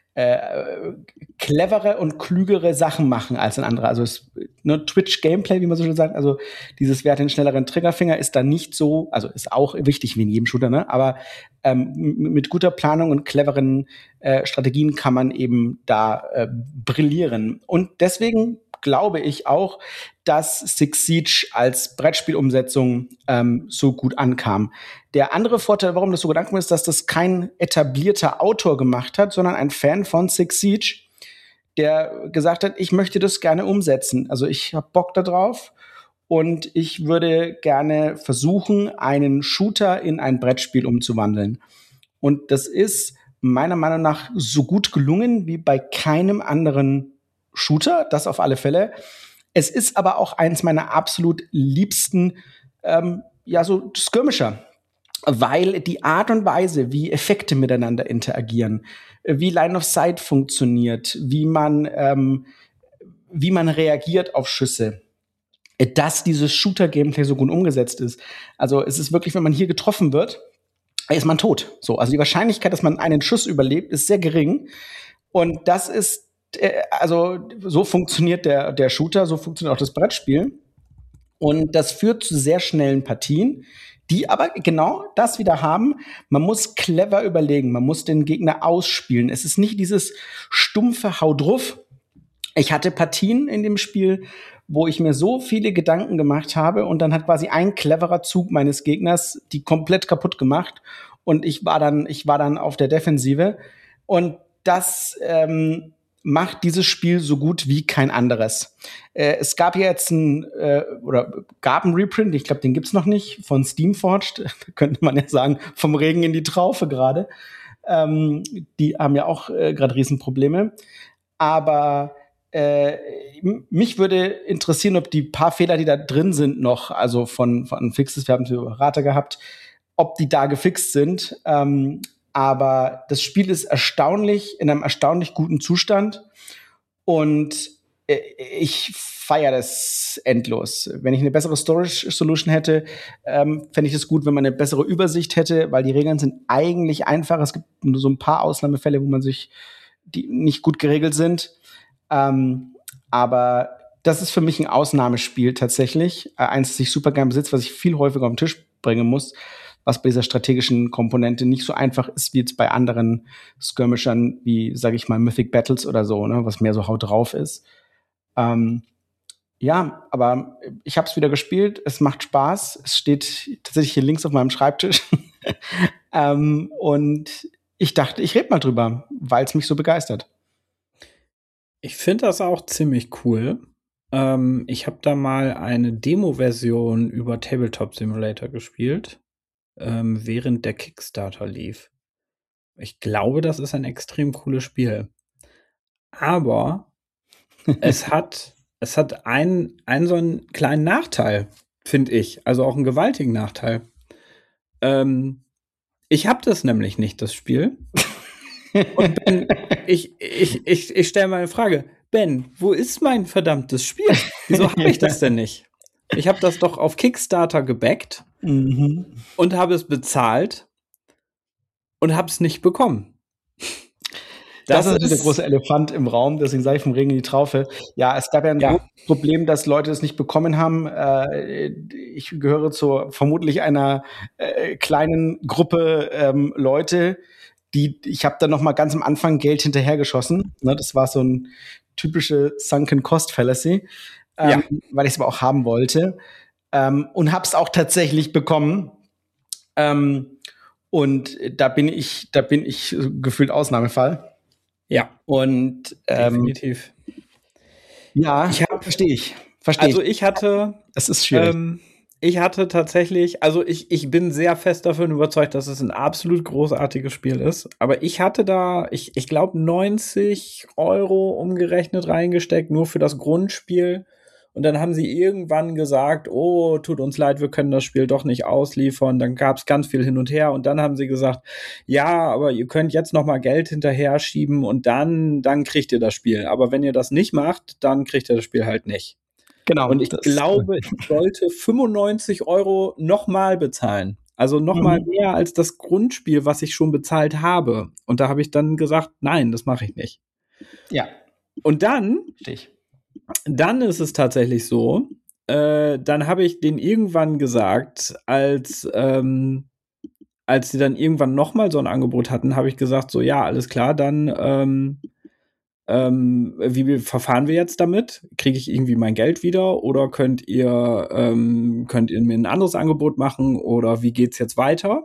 äh, clevere und klügere Sachen machen als ein anderer. Also es, ne, Twitch-Gameplay, wie man so schön sagt, also dieses Wer hat den schnelleren Triggerfinger ist da nicht so, also ist auch wichtig wie in jedem Shooter, ne? Aber ähm, mit guter Planung und cleveren äh, Strategien kann man eben da äh, brillieren. Und deswegen glaube ich auch, dass Six Siege als Brettspielumsetzung ähm, so gut ankam. Der andere Vorteil, warum das so gut ankam, ist, dass das kein etablierter Autor gemacht hat, sondern ein Fan von Six Siege, der gesagt hat, ich möchte das gerne umsetzen. Also ich habe Bock da drauf und ich würde gerne versuchen, einen Shooter in ein Brettspiel umzuwandeln. Und das ist meiner Meinung nach so gut gelungen wie bei keinem anderen Shooter, das auf alle Fälle. Es ist aber auch eins meiner absolut liebsten, ähm, ja, so Skirmisher. Weil die Art und Weise, wie Effekte miteinander interagieren, wie Line of Sight funktioniert, wie man, ähm, wie man reagiert auf Schüsse, dass dieses Shooter-Gameplay so gut umgesetzt ist. Also es ist wirklich, wenn man hier getroffen wird, ist man tot. So, also die Wahrscheinlichkeit, dass man einen Schuss überlebt, ist sehr gering. Und das ist, äh, also so funktioniert der, der Shooter, so funktioniert auch das Brettspiel. Und das führt zu sehr schnellen Partien, die aber genau das wieder haben. Man muss clever überlegen, man muss den Gegner ausspielen. Es ist nicht dieses stumpfe Hau drauf. Ich hatte Partien in dem Spiel, wo ich mir so viele Gedanken gemacht habe und dann hat quasi ein cleverer Zug meines Gegners die komplett kaputt gemacht und ich war dann, ich war dann auf der Defensive und das ähm, macht dieses Spiel so gut wie kein anderes. Äh, es gab ja jetzt ein äh, oder gab ein Reprint, ich glaube, den gibt's noch nicht, von Steamforged, könnte man ja sagen, vom Regen in die Traufe gerade. Ähm, die haben ja auch äh, gerade Riesenprobleme, aber Äh, mich würde interessieren, ob die paar Fehler, die da drin sind noch, also von, von Fixes, wir haben es über Rate gehabt, ob die da gefixt sind. Ähm, aber das Spiel ist erstaunlich, in einem erstaunlich guten Zustand. Und äh, ich feiere das endlos. Wenn ich eine bessere Storage-Solution hätte, ähm, fände ich es gut, wenn man eine bessere Übersicht hätte, weil die Regeln sind eigentlich einfach. Es gibt nur so ein paar Ausnahmefälle, wo man sich die nicht gut geregelt sind. Ähm, aber das ist für mich ein Ausnahmespiel tatsächlich. Äh, eins, das ich super gern besitze, was ich viel häufiger auf den Tisch bringen muss, was bei dieser strategischen Komponente nicht so einfach ist wie jetzt bei anderen Skirmishern, wie, sage ich mal, Mythic Battles oder so, ne, was mehr so Haut drauf ist. Ähm, ja, aber ich habe es wieder gespielt, es macht Spaß, es steht tatsächlich hier links auf meinem Schreibtisch. ähm, und ich dachte, ich rede mal drüber, weil es mich so begeistert. Ich finde das auch ziemlich cool. Ähm, ich habe da mal eine Demo-Version über Tabletop Simulator gespielt, ähm, während der Kickstarter lief. Ich glaube, das ist ein extrem cooles Spiel. Aber es hat, es hat einen, einen so einen kleinen Nachteil, finde ich. Also auch einen gewaltigen Nachteil. Ähm, ich habe das nämlich nicht, das Spiel. Und Ben, ich, ich, ich, ich stelle mal eine Frage. Ben, wo ist mein verdammtes Spiel? Wieso habe ich das denn nicht? Ich habe das doch auf Kickstarter gebackt Mhm. und habe es bezahlt und habe es nicht bekommen. Das, das ist der große Elefant im Raum, deswegen sage ich vom Regen in die Traufe. Ja, es gab ja ein ja. großes Problem, dass Leute es nicht bekommen haben. Äh, ich gehöre zu vermutlich einer äh, kleinen Gruppe ähm, Leute, die, ich habe da noch mal ganz am Anfang Geld hinterhergeschossen. Ne, das war so ein typische Sunken Cost Fallacy, ähm, ja. weil ich es aber auch haben wollte. Ähm, und habe es auch tatsächlich bekommen. Ähm, und da bin ich, da bin ich gefühlt Ausnahmefall. Ja. Und ähm, definitiv. Ja, ich hab, verstehe ich. Versteh also ich hatte. Das ist schwierig. Ähm, Ich hatte tatsächlich, also ich, ich bin sehr fest davon überzeugt, dass es ein absolut großartiges Spiel ist. Aber ich hatte da, ich, ich glaube, neunzig Euro umgerechnet reingesteckt, nur für das Grundspiel. Und dann haben sie irgendwann gesagt, oh, tut uns leid, wir können das Spiel doch nicht ausliefern. Dann gab es ganz viel hin und her. Und dann haben sie gesagt, ja, aber ihr könnt jetzt noch mal Geld hinterher schieben und dann, dann kriegt ihr das Spiel. Aber wenn ihr das nicht macht, dann kriegt ihr das Spiel halt nicht. Genau. Und ich glaube, ich sollte fünfundneunzig Euro nochmal bezahlen. Also nochmal mhm. mehr als das Grundspiel, was ich schon bezahlt habe. Und da habe ich dann gesagt, nein, das mache ich nicht. Ja. Und dann, Stich. dann ist es tatsächlich so, äh, dann habe ich denen irgendwann gesagt, als, ähm, als sie dann irgendwann nochmal so ein Angebot hatten, habe ich gesagt, so ja, alles klar, dann ähm, Ähm, wie verfahren wir jetzt damit? Kriege ich irgendwie mein Geld wieder oder könnt ihr, ähm, könnt ihr mir ein anderes Angebot machen oder wie geht's jetzt weiter?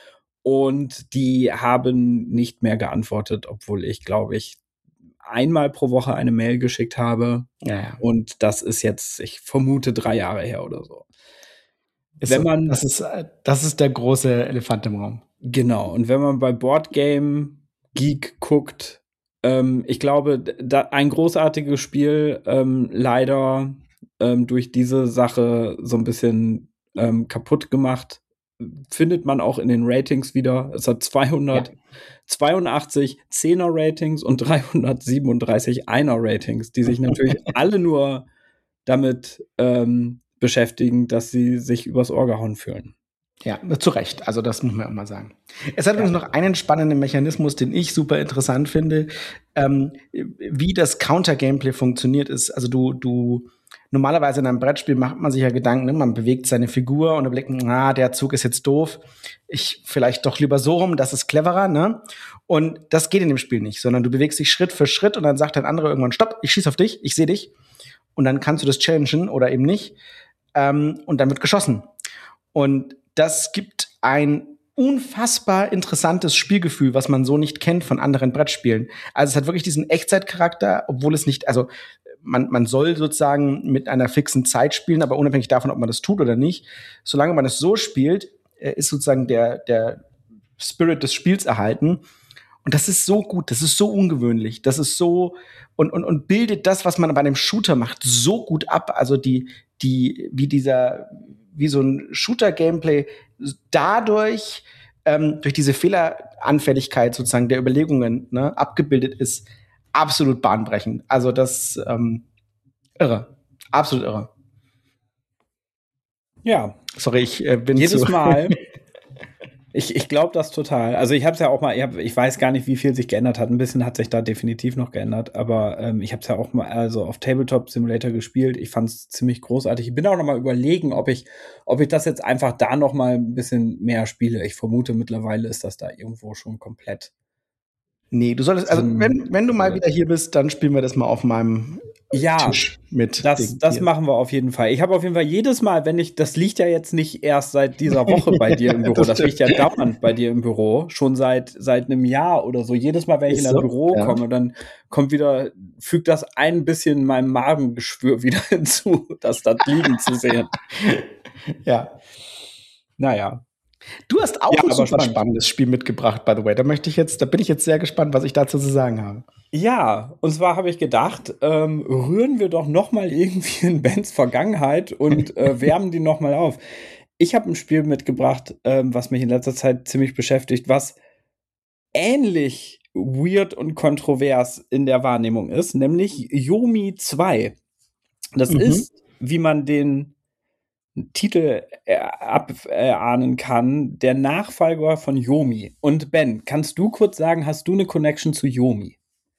Und die haben nicht mehr geantwortet, obwohl ich, glaube ich, einmal pro Woche eine Mail geschickt habe. Ja, ja. Und das ist jetzt, ich vermute, drei Jahre her oder so. Ist wenn man, das ist, das ist der große Elefant im Raum. Genau. Und wenn man bei Boardgame Geek guckt, Ähm, ich glaube, da ein großartiges Spiel, ähm, leider ähm, durch diese Sache so ein bisschen ähm, kaputt gemacht, findet man auch in den Ratings wieder. Es hat zweihundertzweiundachtzig Zehner-Ratings und dreihundertsiebenunddreißig Einer-Ratings, die sich natürlich alle nur damit ähm, beschäftigen, dass sie sich übers Ohr gehauen fühlen. Ja, zu Recht. Also das muss man auch mal sagen. Es hat übrigens noch einen spannenden Mechanismus, den ich super interessant finde, ähm, wie das Counter-Gameplay funktioniert ist. Also du, du normalerweise in einem Brettspiel macht man sich ja Gedanken, ne? Man bewegt seine Figur und überlegt, na, der Zug ist jetzt doof. Ich vielleicht doch lieber so rum, das ist cleverer, ne? Und das geht in dem Spiel nicht, sondern du bewegst dich Schritt für Schritt und dann sagt ein anderer irgendwann, stopp, ich schieß auf dich, ich sehe dich. Und dann kannst du das challengen oder eben nicht. Ähm, und dann wird geschossen. Und das gibt ein unfassbar interessantes Spielgefühl, was man so nicht kennt von anderen Brettspielen. Also es hat wirklich diesen Echtzeitcharakter, obwohl es nicht, also man, man soll sozusagen mit einer fixen Zeit spielen, aber unabhängig davon, ob man das tut oder nicht, solange man es so spielt, ist sozusagen der, der Spirit des Spiels erhalten. Und das ist so gut, das ist so ungewöhnlich, das ist so und, und, und bildet das, was man bei einem Shooter macht, so gut ab. Also die, die, wie dieser, wie so ein Shooter-Gameplay dadurch, ähm, durch diese Fehleranfälligkeit sozusagen der Überlegungen, ne, abgebildet ist, absolut bahnbrechend. Also das, ähm, irre. Absolut irre. Ja. Sorry, ich äh, bin Jedes zu Mal. Ich, ich glaube das total. Also ich habe es ja auch mal, ich, hab, ich weiß gar nicht, wie viel sich geändert hat. Ein bisschen hat sich da definitiv noch geändert, aber ähm, ich habe es ja auch mal also auf Tabletop Simulator gespielt. Ich fand es ziemlich großartig. Ich bin auch noch mal überlegen, ob ich, ob ich das jetzt einfach da noch mal ein bisschen mehr spiele. Ich vermute, mittlerweile ist das da irgendwo schon komplett. Nee, du solltest, also wenn, wenn du mal wieder hier bist, dann spielen wir das mal auf meinem ja, Tisch mit. Das, das machen wir auf jeden Fall. Ich habe auf jeden Fall jedes Mal, wenn ich, das liegt ja jetzt nicht erst seit dieser Woche bei dir im Büro, das, das liegt ja dauernd bei dir im Büro, schon seit, seit einem Jahr oder so. Jedes Mal, wenn ich ist in ein so? Büro ja. komme, dann kommt wieder, fügt das ein bisschen meinem Magengeschwür wieder hinzu, das da liegen zu sehen. Ja. Naja. Du hast auch ja, ein super spannend. spannendes Spiel mitgebracht, by the way. Da möchte ich jetzt, da bin ich jetzt sehr gespannt, was ich dazu zu sagen habe. Ja, und zwar habe ich gedacht, ähm, rühren wir doch noch mal irgendwie in Bens Vergangenheit und äh, wärmen die noch mal auf. Ich habe ein Spiel mitgebracht, ähm, was mich in letzter Zeit ziemlich beschäftigt, was ähnlich weird und kontrovers in der Wahrnehmung ist, nämlich Yomi zwei. Das mhm. ist, wie man den Titel erahnen kann, der Nachfolger von Yomi. Und Ben, kannst du kurz sagen, hast du eine Connection zu Yomi?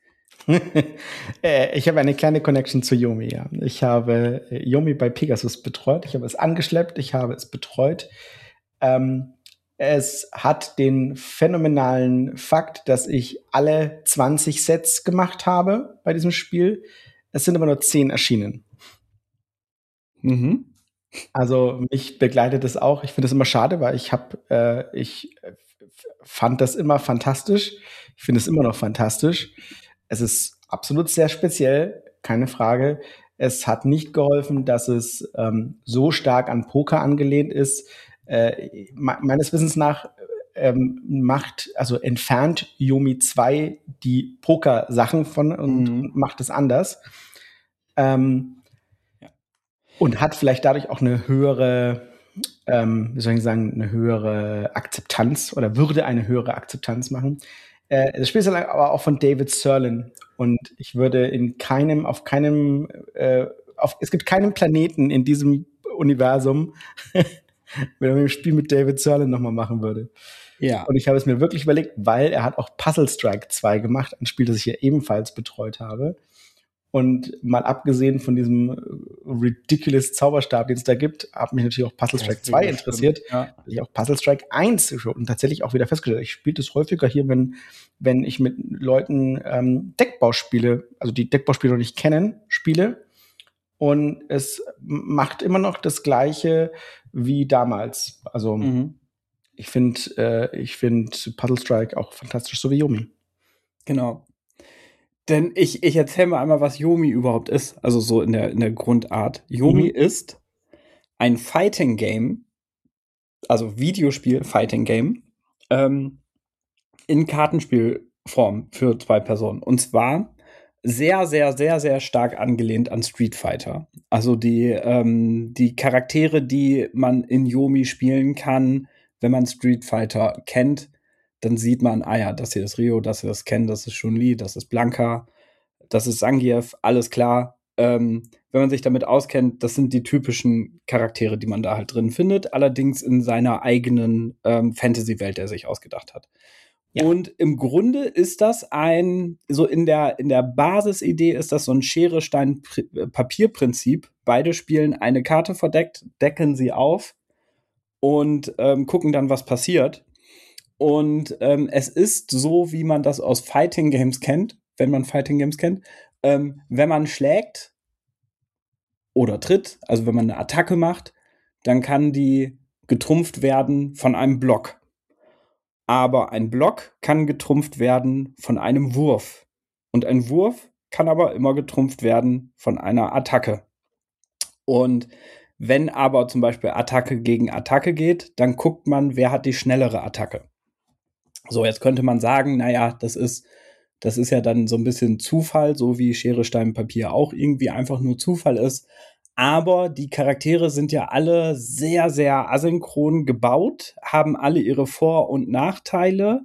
Ich habe eine kleine Connection zu Yomi, ja. Ich habe Yomi bei Pegasus betreut. Ich habe es angeschleppt, ich habe es betreut. Ähm, es hat den phänomenalen Fakt, dass ich alle zwanzig Sets gemacht habe bei diesem Spiel. Es sind aber nur zehn erschienen. Mhm. Also mich begleitet es auch. Ich finde es immer schade, weil ich habe, äh, ich fand das immer fantastisch. Ich finde es immer noch fantastisch. Es ist absolut sehr speziell, keine Frage. Es hat nicht geholfen, dass es ähm, so stark an Poker angelehnt ist. Äh, me- meines Wissens nach ähm, macht, also entfernt Yomi zwei die Poker-Sachen von und Mhm. macht es anders. Ähm, ja. Und hat vielleicht dadurch auch eine höhere, ähm, wie soll ich sagen, eine höhere Akzeptanz oder würde eine höhere Akzeptanz machen. Äh, das Spiel ist aber auch von David Sirlin. Und ich würde in keinem, auf keinem, äh, auf, es gibt keinen Planeten in diesem Universum, wenn er ein Spiel mit David Sirlin nochmal machen würde. Ja. Und ich habe es mir wirklich überlegt, weil er hat auch Puzzle Strike zwei gemacht, ein Spiel, das ich hier ebenfalls betreut habe. Und mal abgesehen von diesem ridiculous Zauberstab, den es da gibt, hat mich natürlich auch Puzzle Strike zwei interessiert. Ja. Weil ich auch Puzzle Strike eins und tatsächlich auch wieder festgestellt, ich spiele das häufiger hier, wenn, wenn ich mit Leuten ähm, Deckbauspiele, also die Deckbauspiele noch nicht kennen, spiele. Und es macht immer noch das Gleiche wie damals. Also mhm. ich finde äh, ich find Puzzle Strike auch fantastisch, so wie Yomi. Genau. Denn ich, ich erzähle mal einmal, was Yomi überhaupt ist. Also so in der, in der Grundart. Yomi mhm. ist ein Fighting Game, also Videospiel Fighting Game, ähm, in Kartenspielform für zwei Personen. Und zwar sehr, sehr, sehr, sehr stark angelehnt an Street Fighter. Also die, ähm, die Charaktere, die man in Yomi spielen kann, wenn man Street Fighter kennt, dann sieht man, ah ja, das hier ist Ryo, das hier ist Ken, das ist Chun-Li, das ist Blanka, das ist Zangief, alles klar. ähm, wenn man sich damit auskennt, das sind die typischen Charaktere, die man da halt drin findet, allerdings in seiner eigenen ähm, Fantasy-Welt, der er sich ausgedacht hat. Ja. Und im Grunde ist das ein, so in der, in der Basisidee ist das so ein Schere-Stein-Papier-Prinzip. Beide spielen eine Karte verdeckt, decken sie auf und ähm, gucken dann, was passiert. Und ähm, es ist so, wie man das aus Fighting Games kennt, wenn man Fighting Games kennt. Ähm, wenn man schlägt oder tritt, also wenn man eine Attacke macht, dann kann die getrumpft werden von einem Block. Aber ein Block kann getrumpft werden von einem Wurf. Und ein Wurf kann aber immer getrumpft werden von einer Attacke. Und wenn aber zum Beispiel Attacke gegen Attacke geht, dann guckt man, wer hat die schnellere Attacke. So, jetzt könnte man sagen, naja, das ist, das ist ja dann so ein bisschen Zufall, so wie Schere, Stein, Papier auch irgendwie einfach nur Zufall ist. Aber die Charaktere sind ja alle sehr, sehr asynchron gebaut, haben alle ihre Vor- und Nachteile.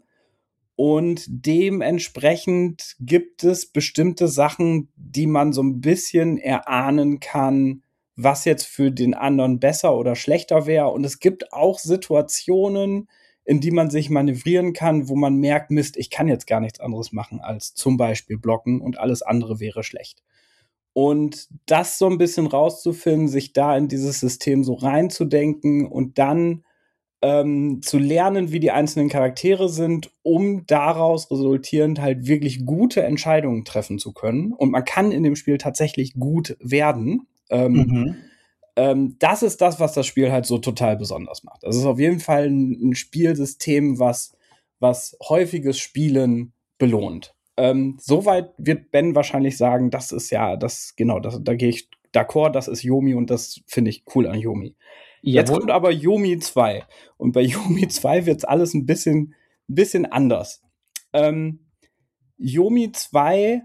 Und dementsprechend gibt es bestimmte Sachen, die man so ein bisschen erahnen kann, was jetzt für den anderen besser oder schlechter wäre. Und es gibt auch Situationen, in die man sich manövrieren kann, wo man merkt, Mist, ich kann jetzt gar nichts anderes machen als zum Beispiel blocken und alles andere wäre schlecht. Und das so ein bisschen rauszufinden, sich da in dieses System so reinzudenken und dann ähm, zu lernen, wie die einzelnen Charaktere sind, um daraus resultierend halt wirklich gute Entscheidungen treffen zu können. Und man kann in dem Spiel tatsächlich gut werden. Ähm, Mhm. ähm, das ist das, was das Spiel halt so total besonders macht. Das ist auf jeden Fall ein, ein Spielsystem, was, was häufiges Spielen belohnt. Ähm, soweit wird Ben wahrscheinlich sagen, das ist ja, das, genau, das, da gehe ich d'accord, das ist Yomi und das finde ich cool an Yomi. Jetzt Jawohl. kommt aber Yomi zwei. Und bei Yomi zwei wird's alles ein bisschen, ein bisschen anders. Ähm, Yomi zwei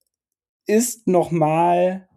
ist noch mal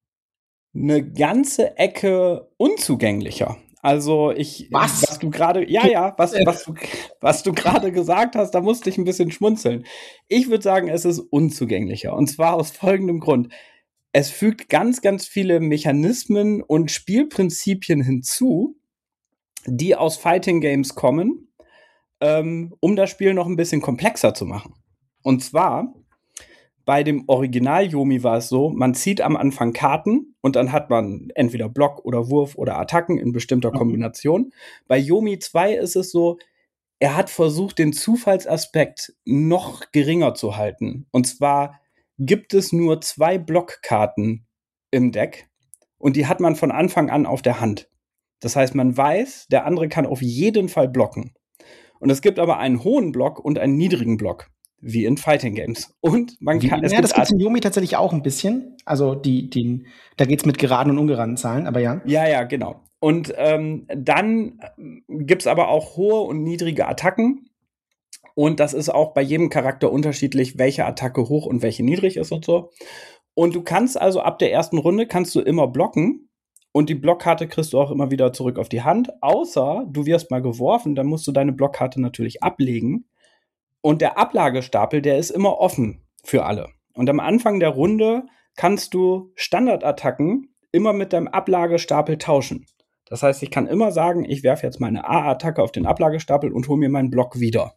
eine ganze Ecke unzugänglicher. Also ich, Was? was du gerade, ja, ja, was, was du, was du gerade gesagt hast, da musste ich ein bisschen schmunzeln. Ich würde sagen, es ist unzugänglicher. Und zwar aus folgendem Grund. Es fügt ganz, ganz viele Mechanismen und Spielprinzipien hinzu, die aus Fighting Games kommen, ähm, um das Spiel noch ein bisschen komplexer zu machen. Und zwar bei dem Original Yomi war es so, man zieht am Anfang Karten und dann hat man entweder Block oder Wurf oder Attacken in bestimmter Kombination. Bei Yomi zwei ist es so, er hat versucht, den Zufallsaspekt noch geringer zu halten. Und zwar gibt es nur zwei Blockkarten im Deck und die hat man von Anfang an auf der Hand. Das heißt, man weiß, der andere kann auf jeden Fall blocken. Und es gibt aber einen hohen Block und einen niedrigen Block, wie in Fighting Games. Und man Wie, kann, es ja, gibt das gibt's in Yomi tatsächlich auch ein bisschen. Also die, die, da geht's mit geraden und ungeraden Zahlen, aber ja. Ja, ja, genau. Und ähm, dann gibt's aber auch hohe und niedrige Attacken. Und das ist auch bei jedem Charakter unterschiedlich, welche Attacke hoch und welche niedrig ist und so. Und du kannst also ab der ersten Runde kannst du immer blocken. Und die Blockkarte kriegst du auch immer wieder zurück auf die Hand. Außer du wirst mal geworfen, dann musst du deine Blockkarte natürlich ablegen. Und der Ablagestapel, der ist immer offen für alle. Und am Anfang der Runde kannst du Standardattacken immer mit deinem Ablagestapel tauschen. Das heißt, ich kann immer sagen, ich werfe jetzt meine A-Attacke auf den Ablagestapel und hole mir meinen Block wieder.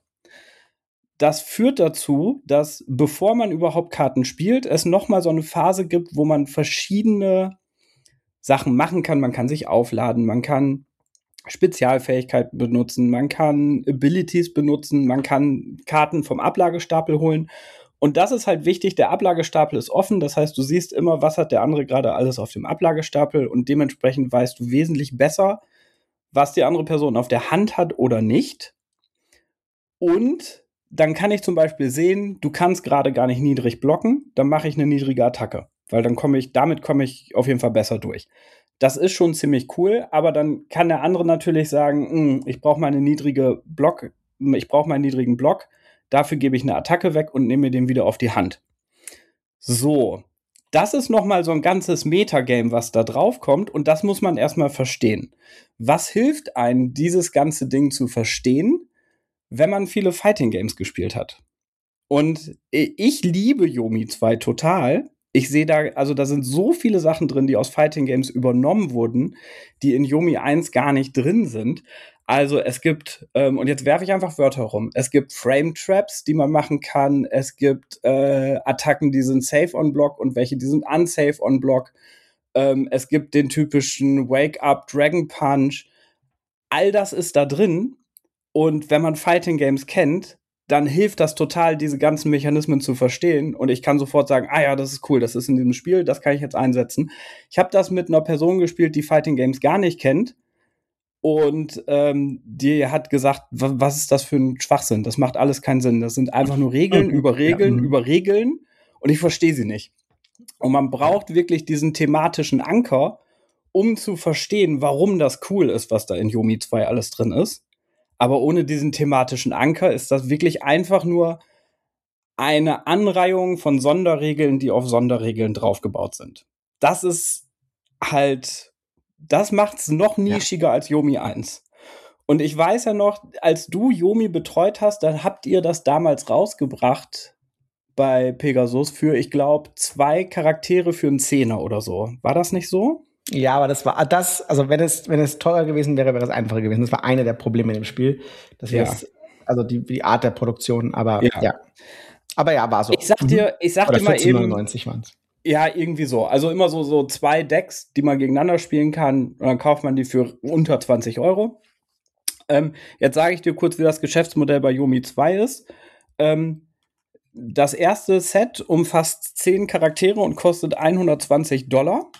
Das führt dazu, dass bevor man überhaupt Karten spielt, es nochmal so eine Phase gibt, wo man verschiedene Sachen machen kann. Man kann sich aufladen, man kann Spezialfähigkeiten benutzen, man kann Abilities benutzen, man kann Karten vom Ablagestapel holen. Und das ist halt wichtig, der Ablagestapel ist offen, das heißt, du siehst immer, was hat der andere gerade alles auf dem Ablagestapel und dementsprechend weißt du wesentlich besser, was die andere Person auf der Hand hat oder nicht. Und dann kann ich zum Beispiel sehen, du kannst gerade gar nicht niedrig blocken, dann mache ich eine niedrige Attacke, weil dann komme ich, damit komme ich auf jeden Fall besser durch. Das ist schon ziemlich cool, aber dann kann der andere natürlich sagen, ich brauche meine niedrige Block, ich brauche meinen niedrigen Block, dafür gebe ich eine Attacke weg und nehme mir den wieder auf die Hand. So, das ist noch mal so ein ganzes Metagame, was da drauf kommt und das muss man erstmal verstehen. Was hilft einem, dieses ganze Ding zu verstehen, wenn man viele Fighting Games gespielt hat? Und ich liebe Yomi zwei total, Ich sehe da, also da sind so viele Sachen drin, die aus Fighting Games übernommen wurden, die in Yomi eins gar nicht drin sind. Also es gibt, ähm, und jetzt werfe ich einfach Wörter rum, es gibt Frame-Traps, die man machen kann, es gibt äh, Attacken, die sind safe on Block und welche, die sind unsafe on Block. Ähm, es gibt den typischen Wake-Up, Dragon Punch. All das ist da drin. Und wenn man Fighting Games kennt, dann hilft das total, diese ganzen Mechanismen zu verstehen. Und ich kann sofort sagen, ah ja, das ist cool, das ist in diesem Spiel, das kann ich jetzt einsetzen. Ich habe das mit einer Person gespielt, die Fighting Games gar nicht kennt. Und ähm, die hat gesagt, was ist das für ein Schwachsinn? Das macht alles keinen Sinn. Das sind einfach nur Regeln über Regeln ja. über Regeln. Und ich verstehe sie nicht. Und man braucht wirklich diesen thematischen Anker, um zu verstehen, warum das cool ist, was da in Yomi zwei alles drin ist. Aber ohne diesen thematischen Anker ist das wirklich einfach nur eine Anreihung von Sonderregeln, die auf Sonderregeln draufgebaut sind. Das ist halt, das macht's noch nischiger ja. als Yomi eins. Und ich weiß ja noch, als du Yomi betreut hast, dann habt ihr das damals rausgebracht bei Pegasus für, ich glaube, zwei Charaktere für einen Zehner oder so. War das nicht so? Ja, aber das war das, also wenn es, wenn es teurer gewesen wäre, wäre es einfacher gewesen. Das war eine der Probleme in dem Spiel. Das ja. ist, also die, die Art der Produktion, aber ja. ja. Aber ja, war so. Ich sag dir, ich sag dir mal eben. neunundneunzig waren's. Ja, irgendwie so. Also immer so, so zwei Decks, die man gegeneinander spielen kann. Und dann kauft man die für unter zwanzig Euro. Ähm, jetzt sage ich dir kurz, wie das Geschäftsmodell bei Yomi zwei ist. Ähm, das erste Set umfasst zehn Charaktere und kostet hundertzwanzig Dollar.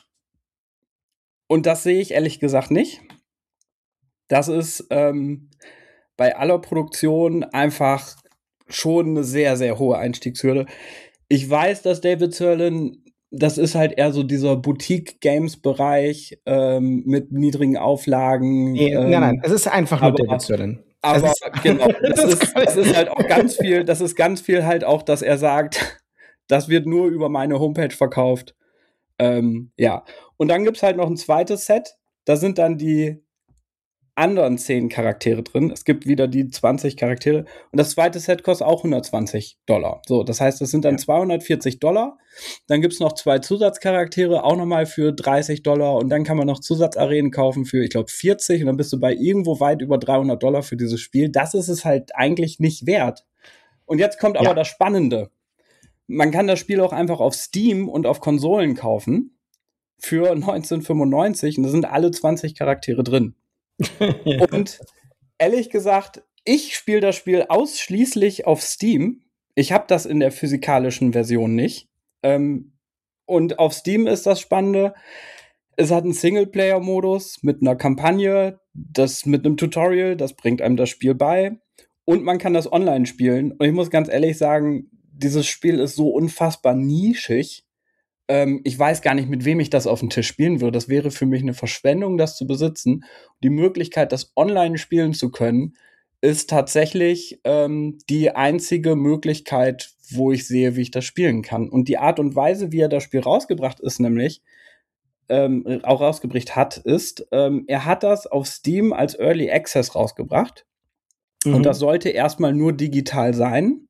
Und das sehe ich ehrlich gesagt nicht. Das ist ähm, bei aller Produktion einfach schon eine sehr, sehr hohe Einstiegshürde. Ich weiß, dass David Sirlin, das ist halt eher so dieser Boutique-Games-Bereich ähm, mit niedrigen Auflagen. Nee, ähm, nein, nein, es ist einfach nur aber, David Sirlin. Aber genau, das, das, ist, das ist halt auch ganz viel, das ist ganz viel halt auch, dass er sagt, das wird nur über meine Homepage verkauft. Ähm, ja, und dann gibt's halt noch ein zweites Set. Da sind dann die anderen zehn Charaktere drin. Es gibt wieder die zwanzig Charaktere. Und das zweite Set kostet auch hundertzwanzig Dollar. So, das heißt, das sind dann ja. zweihundertvierzig Dollar. Dann gibt's noch zwei Zusatzcharaktere, auch nochmal für dreißig Dollar. Und dann kann man noch Zusatzarenen kaufen für, ich glaube, vierzig. Und dann bist du bei irgendwo weit über dreihundert Dollar für dieses Spiel. Das ist es halt eigentlich nicht wert. Und jetzt kommt aber ja. das Spannende. Man kann das Spiel auch einfach auf Steam und auf Konsolen kaufen für neunzehnhundertfünfundneunzig und da sind alle zwanzig Charaktere drin. ja. Und ehrlich gesagt, ich spiele das Spiel ausschließlich auf Steam. Ich habe das in der physikalischen Version nicht. Ähm, und auf Steam ist das Spannende. Es hat einen Singleplayer-Modus mit einer Kampagne, das mit einem Tutorial, das bringt einem das Spiel bei. Und man kann das online spielen. Und ich muss ganz ehrlich sagen, dieses Spiel ist so unfassbar nischig. Ähm, ich weiß gar nicht, mit wem ich das auf dem Tisch spielen würde. Das wäre für mich eine Verschwendung, das zu besitzen. Die Möglichkeit, das online spielen zu können, ist tatsächlich ähm, die einzige Möglichkeit, wo ich sehe, wie ich das spielen kann. Und die Art und Weise, wie er das Spiel rausgebracht ist, nämlich ähm, auch rausgebracht hat, ist, ähm, er hat das auf Steam als Early Access rausgebracht. Mhm. Und das sollte erstmal nur digital sein.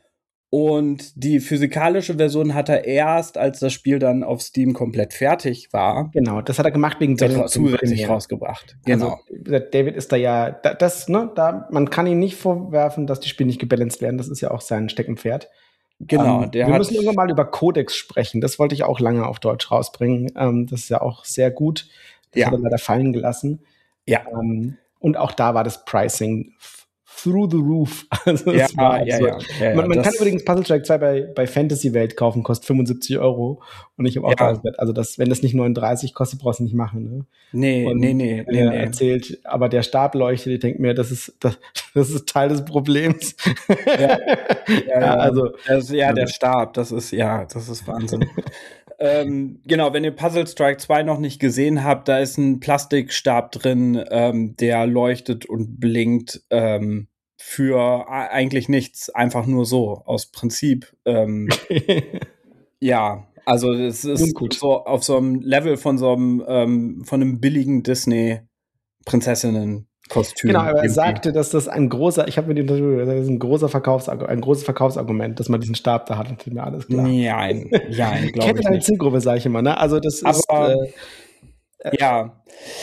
Und die physikalische Version hat er erst, als das Spiel dann auf Steam komplett fertig war. Genau, das hat er gemacht wegen Balance zusätzlich rausgebracht. Genau. Also, David ist da ja, das, ne, da, man kann ihn nicht vorwerfen, dass die Spiele nicht gebalanced werden. Das ist ja auch sein Steckenpferd. Genau, ähm, der wir hat müssen irgendwann mal über Codex sprechen. Das wollte ich auch lange auf Deutsch rausbringen. Ähm, das ist ja auch sehr gut. Das ja. hat er leider fallen gelassen. Ja. Ähm, und auch da war das Pricing through the roof. Also ja, war ja, so. ja, ja, Man, man ja, kann übrigens Puzzle Strike zwei bei, bei Fantasy Welt kaufen, kostet fünfundsiebzig Euro. Und ich habe auch ja. gesagt, also das, wenn das nicht neununddreißig kostet, brauchst du nicht machen. Ne? Nee, und nee, nee, nee, er nee. erzählt, aber der Stab leuchtet, ich denke mir, das ist, das, das ist Teil des Problems. Ja, ja, ja. also, das, ja der Stab, das ist, ja, das ist Wahnsinn. ähm, genau, wenn ihr Puzzle Strike zwei noch nicht gesehen habt, da ist ein Plastikstab drin, ähm, der leuchtet und blinkt, ähm, für eigentlich nichts, einfach nur so, aus Prinzip. Ähm, ja, also es ist so auf so einem Level von so einem, ähm, von einem billigen Disney-Prinzessinnen Kostüm. Genau, aber er irgendwie. sagte, dass das ein großer, ich habe mit ihm darüber gesagt, das ist ein großer Verkaufsargument, ein großes Verkaufsargument, dass man diesen Stab da hat. Und mir alles klar. Nein, nein, glaube Kenne ich deine nicht. Zielgruppe, sage ich immer, ne? Also das ist Aber äh, ja,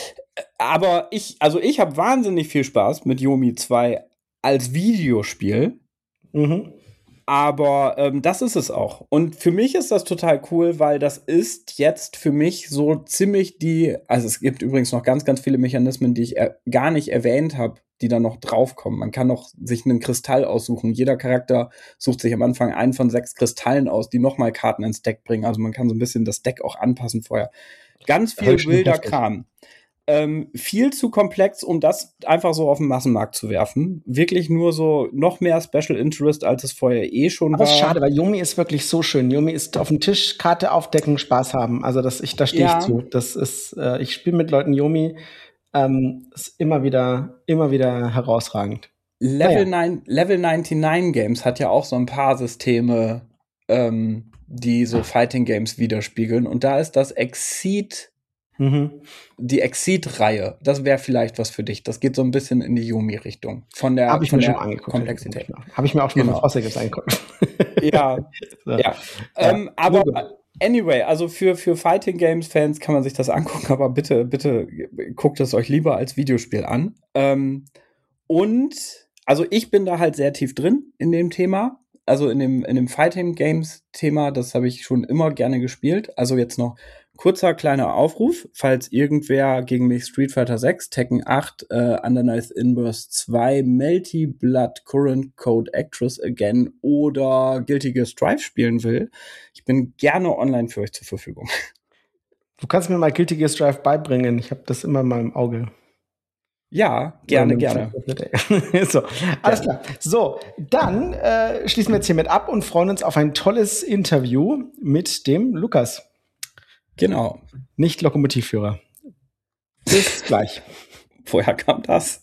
aber ich, also ich habe wahnsinnig viel Spaß mit Yomi zwei als Videospiel. mhm. Aber ähm, das ist es auch. Und für mich ist das total cool, weil das ist jetzt für mich so ziemlich die, also es gibt übrigens noch ganz, ganz viele Mechanismen, die ich er- gar nicht erwähnt habe, die da noch draufkommen. Man kann noch sich einen Kristall aussuchen. Jeder Charakter sucht sich am Anfang einen von sechs Kristallen aus, die nochmal Karten ins Deck bringen. Also man kann so ein bisschen das Deck auch anpassen vorher. Ganz viel Hört sich wilder heftig. Kram. Ähm, viel zu komplex, um das einfach so auf den Massenmarkt zu werfen. Wirklich nur so noch mehr Special Interest, als es vorher eh schon Aber es ist war. schade, weil Yomi ist wirklich so schön. Yomi ist auf dem Tisch, Karte aufdecken, Spaß haben. Also das, ich, da stehe ich Ja. zu. Das ist, äh, ich spiele mit Leuten Yomi, ähm, ist immer wieder, immer wieder herausragend. Level, Naja. neun, Level neunundneunzig Games hat ja auch so ein paar Systeme, ähm, die so Fighting Games widerspiegeln. Und da ist das Exceed, Mhm. die Exceed-Reihe. Das wäre vielleicht was für dich. Das geht so ein bisschen in die Yomi-Richtung. Von der, Habe ich von mir der schon mal angeguckt. Komplexität. Habe ich mir auch schon Genau. mal von Fossil angeguckt. Ja, So. ja. Ähm, aber anyway, also für, für Fighting Games Fans kann man sich das angucken, aber bitte, bitte guckt es euch lieber als Videospiel an. Ähm, und also ich bin da halt sehr tief drin in dem Thema. Also in dem, in dem Fighting Games Thema, das habe ich schon immer gerne gespielt. Also jetzt noch kurzer kleiner Aufruf, falls irgendwer gegen mich Street Fighter sechs, Tekken acht, äh, Underneath Inverse zwei, Melty Blood, Current Code Actress Again oder Guilty Gear Strive spielen will. Ich bin gerne online für euch zur Verfügung. Du kannst mir mal Guilty Gear Strive beibringen. Ich habe das immer mal im Auge. Ja, gerne, gerne. So, alles klar. So, dann äh, schließen wir jetzt hiermit ab und freuen uns auf ein tolles Interview mit dem Lukas. Genau. Nicht Lokomotivführer. Bis gleich. Woher kam das?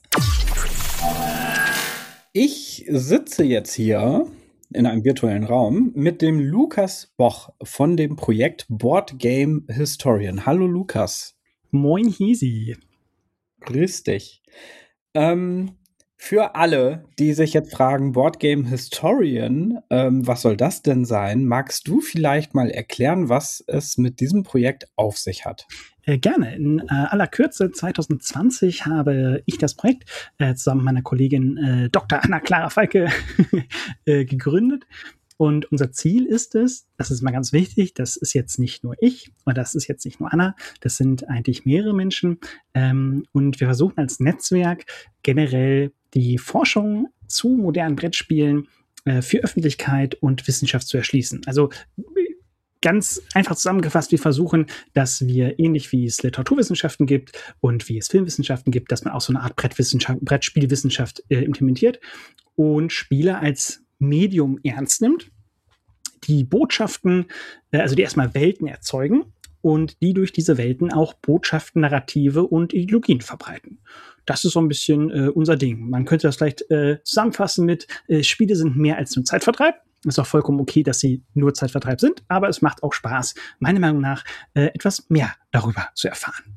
Ich sitze jetzt hier in einem virtuellen Raum mit dem Lukas Boch von dem Projekt Board Game Historian. Hallo Lukas. Moin Hisi. Grüß dich. Ähm, für alle, die sich jetzt fragen, Board Game Historian, ähm, was soll das denn sein? Magst du vielleicht mal erklären, was es mit diesem Projekt auf sich hat? Äh, gerne. In äh, aller Kürze zwanzig zwanzig habe ich das Projekt äh, zusammen mit meiner Kollegin äh, Doktor Anna-Clara Falke äh, gegründet. Und unser Ziel ist es, das ist mal ganz wichtig, das ist jetzt nicht nur ich oder das ist jetzt nicht nur Anna, das sind eigentlich mehrere Menschen. Ähm, und wir versuchen als Netzwerk generell die Forschung zu modernen Brettspielen äh, für Öffentlichkeit und Wissenschaft zu erschließen. Also ganz einfach zusammengefasst, wir versuchen, dass wir ähnlich wie es Literaturwissenschaften gibt und wie es Filmwissenschaften gibt, dass man auch so eine Art Brettwissenschaft, Brettspielwissenschaft äh, implementiert und Spiele als Medium ernst nimmt, die Botschaften, äh, also die erstmal Welten erzeugen und die durch diese Welten auch Botschaften, Narrative und Ideologien verbreiten. Das ist so ein bisschen äh, unser Ding. Man könnte das vielleicht äh, zusammenfassen mit, äh, Spiele sind mehr als nur Zeitvertreib. Ist auch vollkommen okay, dass sie nur Zeitvertreib sind, aber es macht auch Spaß, meiner Meinung nach, äh, etwas mehr darüber zu erfahren.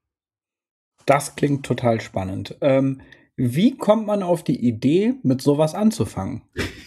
Das klingt total spannend. Ähm, wie kommt man auf die Idee, mit sowas anzufangen?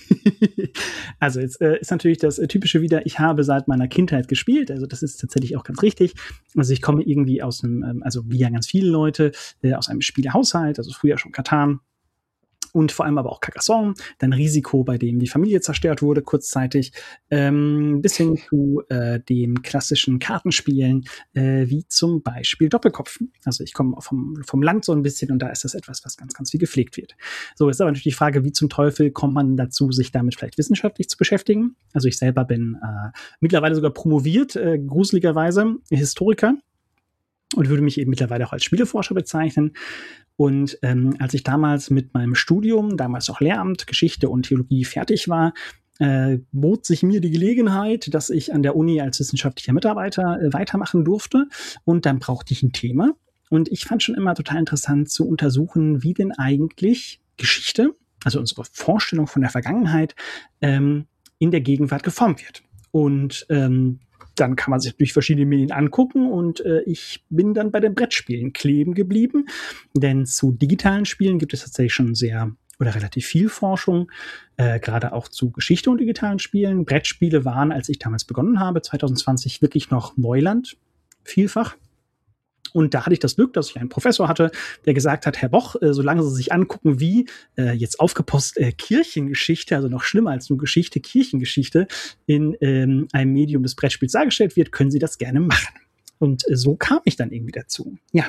Also jetzt äh, ist natürlich das äh, Typische wieder, ich habe seit meiner Kindheit gespielt, also das ist tatsächlich auch ganz richtig. Also ich komme irgendwie aus einem, ähm, also wie ja ganz viele Leute, äh, aus einem Spielehaushalt, also früher schon Catan. Und vor allem aber auch Carcassonne, dann Risiko, bei dem die Familie zerstört wurde, kurzzeitig, ähm, bis hin zu äh, den klassischen Kartenspielen, äh, wie zum Beispiel Doppelkopf. Also ich komme vom, vom Land so ein bisschen und da ist das etwas, was ganz, ganz viel gepflegt wird. So, ist aber natürlich die Frage, wie zum Teufel kommt man dazu, sich damit vielleicht wissenschaftlich zu beschäftigen? Also ich selber bin äh, mittlerweile sogar promoviert, äh, gruseligerweise, Historiker. Und würde mich eben mittlerweile auch als Spieleforscher bezeichnen. Und ähm, als ich damals mit meinem Studium, damals auch Lehramt, Geschichte und Theologie fertig war, äh, bot sich mir die Gelegenheit, dass ich an der Uni als wissenschaftlicher Mitarbeiter äh, weitermachen durfte. Und dann brauchte ich ein Thema. Und ich fand schon immer total interessant zu untersuchen, wie denn eigentlich Geschichte, also unsere Vorstellung von der Vergangenheit, ähm, in der Gegenwart geformt wird. Und ähm, dann kann man sich durch verschiedene Medien angucken und äh, ich bin dann bei den Brettspielen kleben geblieben, denn zu digitalen Spielen gibt es tatsächlich schon sehr oder relativ viel Forschung, äh, gerade auch zu Geschichte und digitalen Spielen. Brettspiele waren, als ich damals begonnen habe, zwanzig zwanzig, wirklich noch Neuland, vielfach. Und da hatte ich das Glück, dass ich einen Professor hatte, der gesagt hat, Herr Boch, äh, solange Sie sich angucken, wie äh, jetzt aufgepasst äh, Kirchengeschichte, also noch schlimmer als nur Geschichte, Kirchengeschichte in ähm, einem Medium des Brettspiels dargestellt wird, können Sie das gerne machen. Und äh, so kam ich dann irgendwie dazu. Ja.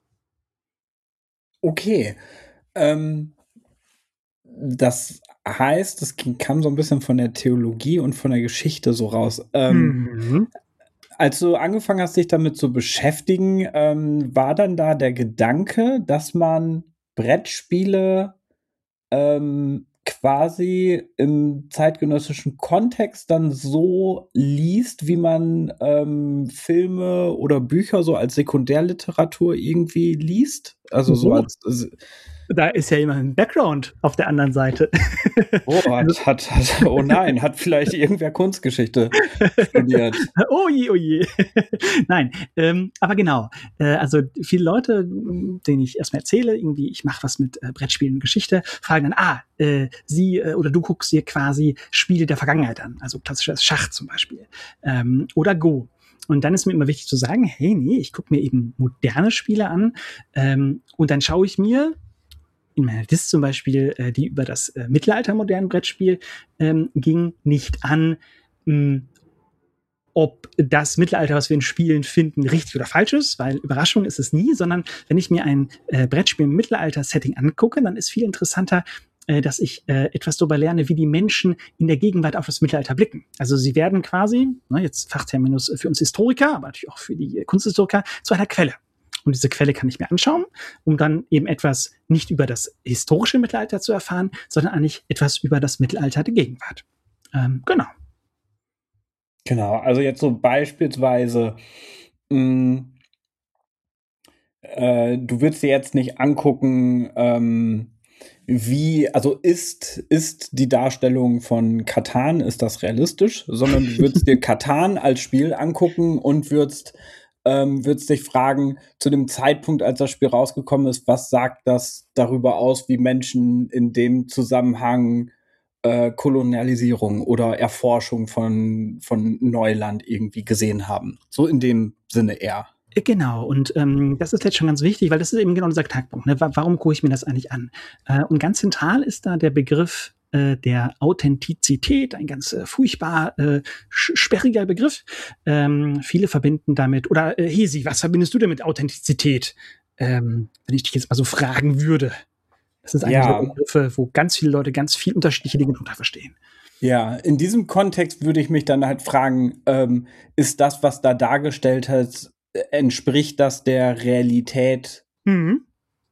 Okay. Ähm, das heißt, das kam so ein bisschen von der Theologie und von der Geschichte so raus. Ähm, Mhm. Als du angefangen hast, dich damit zu beschäftigen, ähm, war dann da der Gedanke, dass man Brettspiele ähm, quasi im zeitgenössischen Kontext dann so liest, wie man ähm, Filme oder Bücher so als Sekundärliteratur irgendwie liest? Also so als Da ist ja immer ein Background auf der anderen Seite. Oh, hat, hat, hat, oh nein, hat vielleicht irgendwer Kunstgeschichte studiert. Oh je, oh je. Nein, ähm, aber genau. Äh, also viele Leute, denen ich erstmal erzähle, irgendwie, ich mache was mit äh, Brettspielen und Geschichte, fragen dann, ah, äh, sie äh, oder du guckst dir quasi Spiele der Vergangenheit an, also klassisches Schach zum Beispiel. Ähm, oder Go. Und dann ist mir immer wichtig zu sagen, hey, nee, ich gucke mir eben moderne Spiele an ähm, und dann schaue ich mir in meiner Liste zum Beispiel, äh, die über das äh, Mittelalter modernen Brettspiel ähm, ging, nicht an, mh, ob das Mittelalter, was wir in Spielen finden, richtig oder falsch ist, weil Überraschung ist es nie, sondern wenn ich mir ein äh, Brettspiel im Mittelalter-Setting angucke, dann ist viel interessanter, äh, dass ich äh, etwas darüber lerne, wie die Menschen in der Gegenwart auf das Mittelalter blicken. Also sie werden quasi, ne, jetzt Fachterminus für uns Historiker, aber natürlich auch für die Kunsthistoriker, zu einer Quelle. Und diese Quelle kann ich mir anschauen, um dann eben etwas nicht über das historische Mittelalter zu erfahren, sondern eigentlich etwas über das Mittelalter der Gegenwart. Ähm, genau. Genau, also jetzt so beispielsweise, mh, äh, du würdest dir jetzt nicht angucken, ähm, wie, also ist, ist die Darstellung von Catan, ist das realistisch, sondern du würdest dir Catan als Spiel angucken und würdest Ähm, würdest dich fragen, zu dem Zeitpunkt, als das Spiel rausgekommen ist, was sagt das darüber aus, wie Menschen in dem Zusammenhang äh, Kolonialisierung oder Erforschung von, von Neuland irgendwie gesehen haben? So in dem Sinne eher. Genau, und ähm, das ist jetzt schon ganz wichtig, weil das ist eben genau dieser Knackpunkt. Ne? Warum gucke ich mir das eigentlich an? Äh, und ganz zentral ist da der Begriff äh, der Authentizität, ein ganz äh, furchtbar äh, sperriger Begriff. Ähm, viele verbinden damit, oder äh, Hesi, was verbindest du denn mit Authentizität? Ähm, wenn ich dich jetzt mal so fragen würde. Das ist einer Ja. dieser Begriffe, wo ganz viele Leute ganz viel unterschiedliche Dinge drunter verstehen. Ja, in diesem Kontext würde ich mich dann halt fragen, ähm, ist das, was da dargestellt hat, entspricht das der Realität Mhm.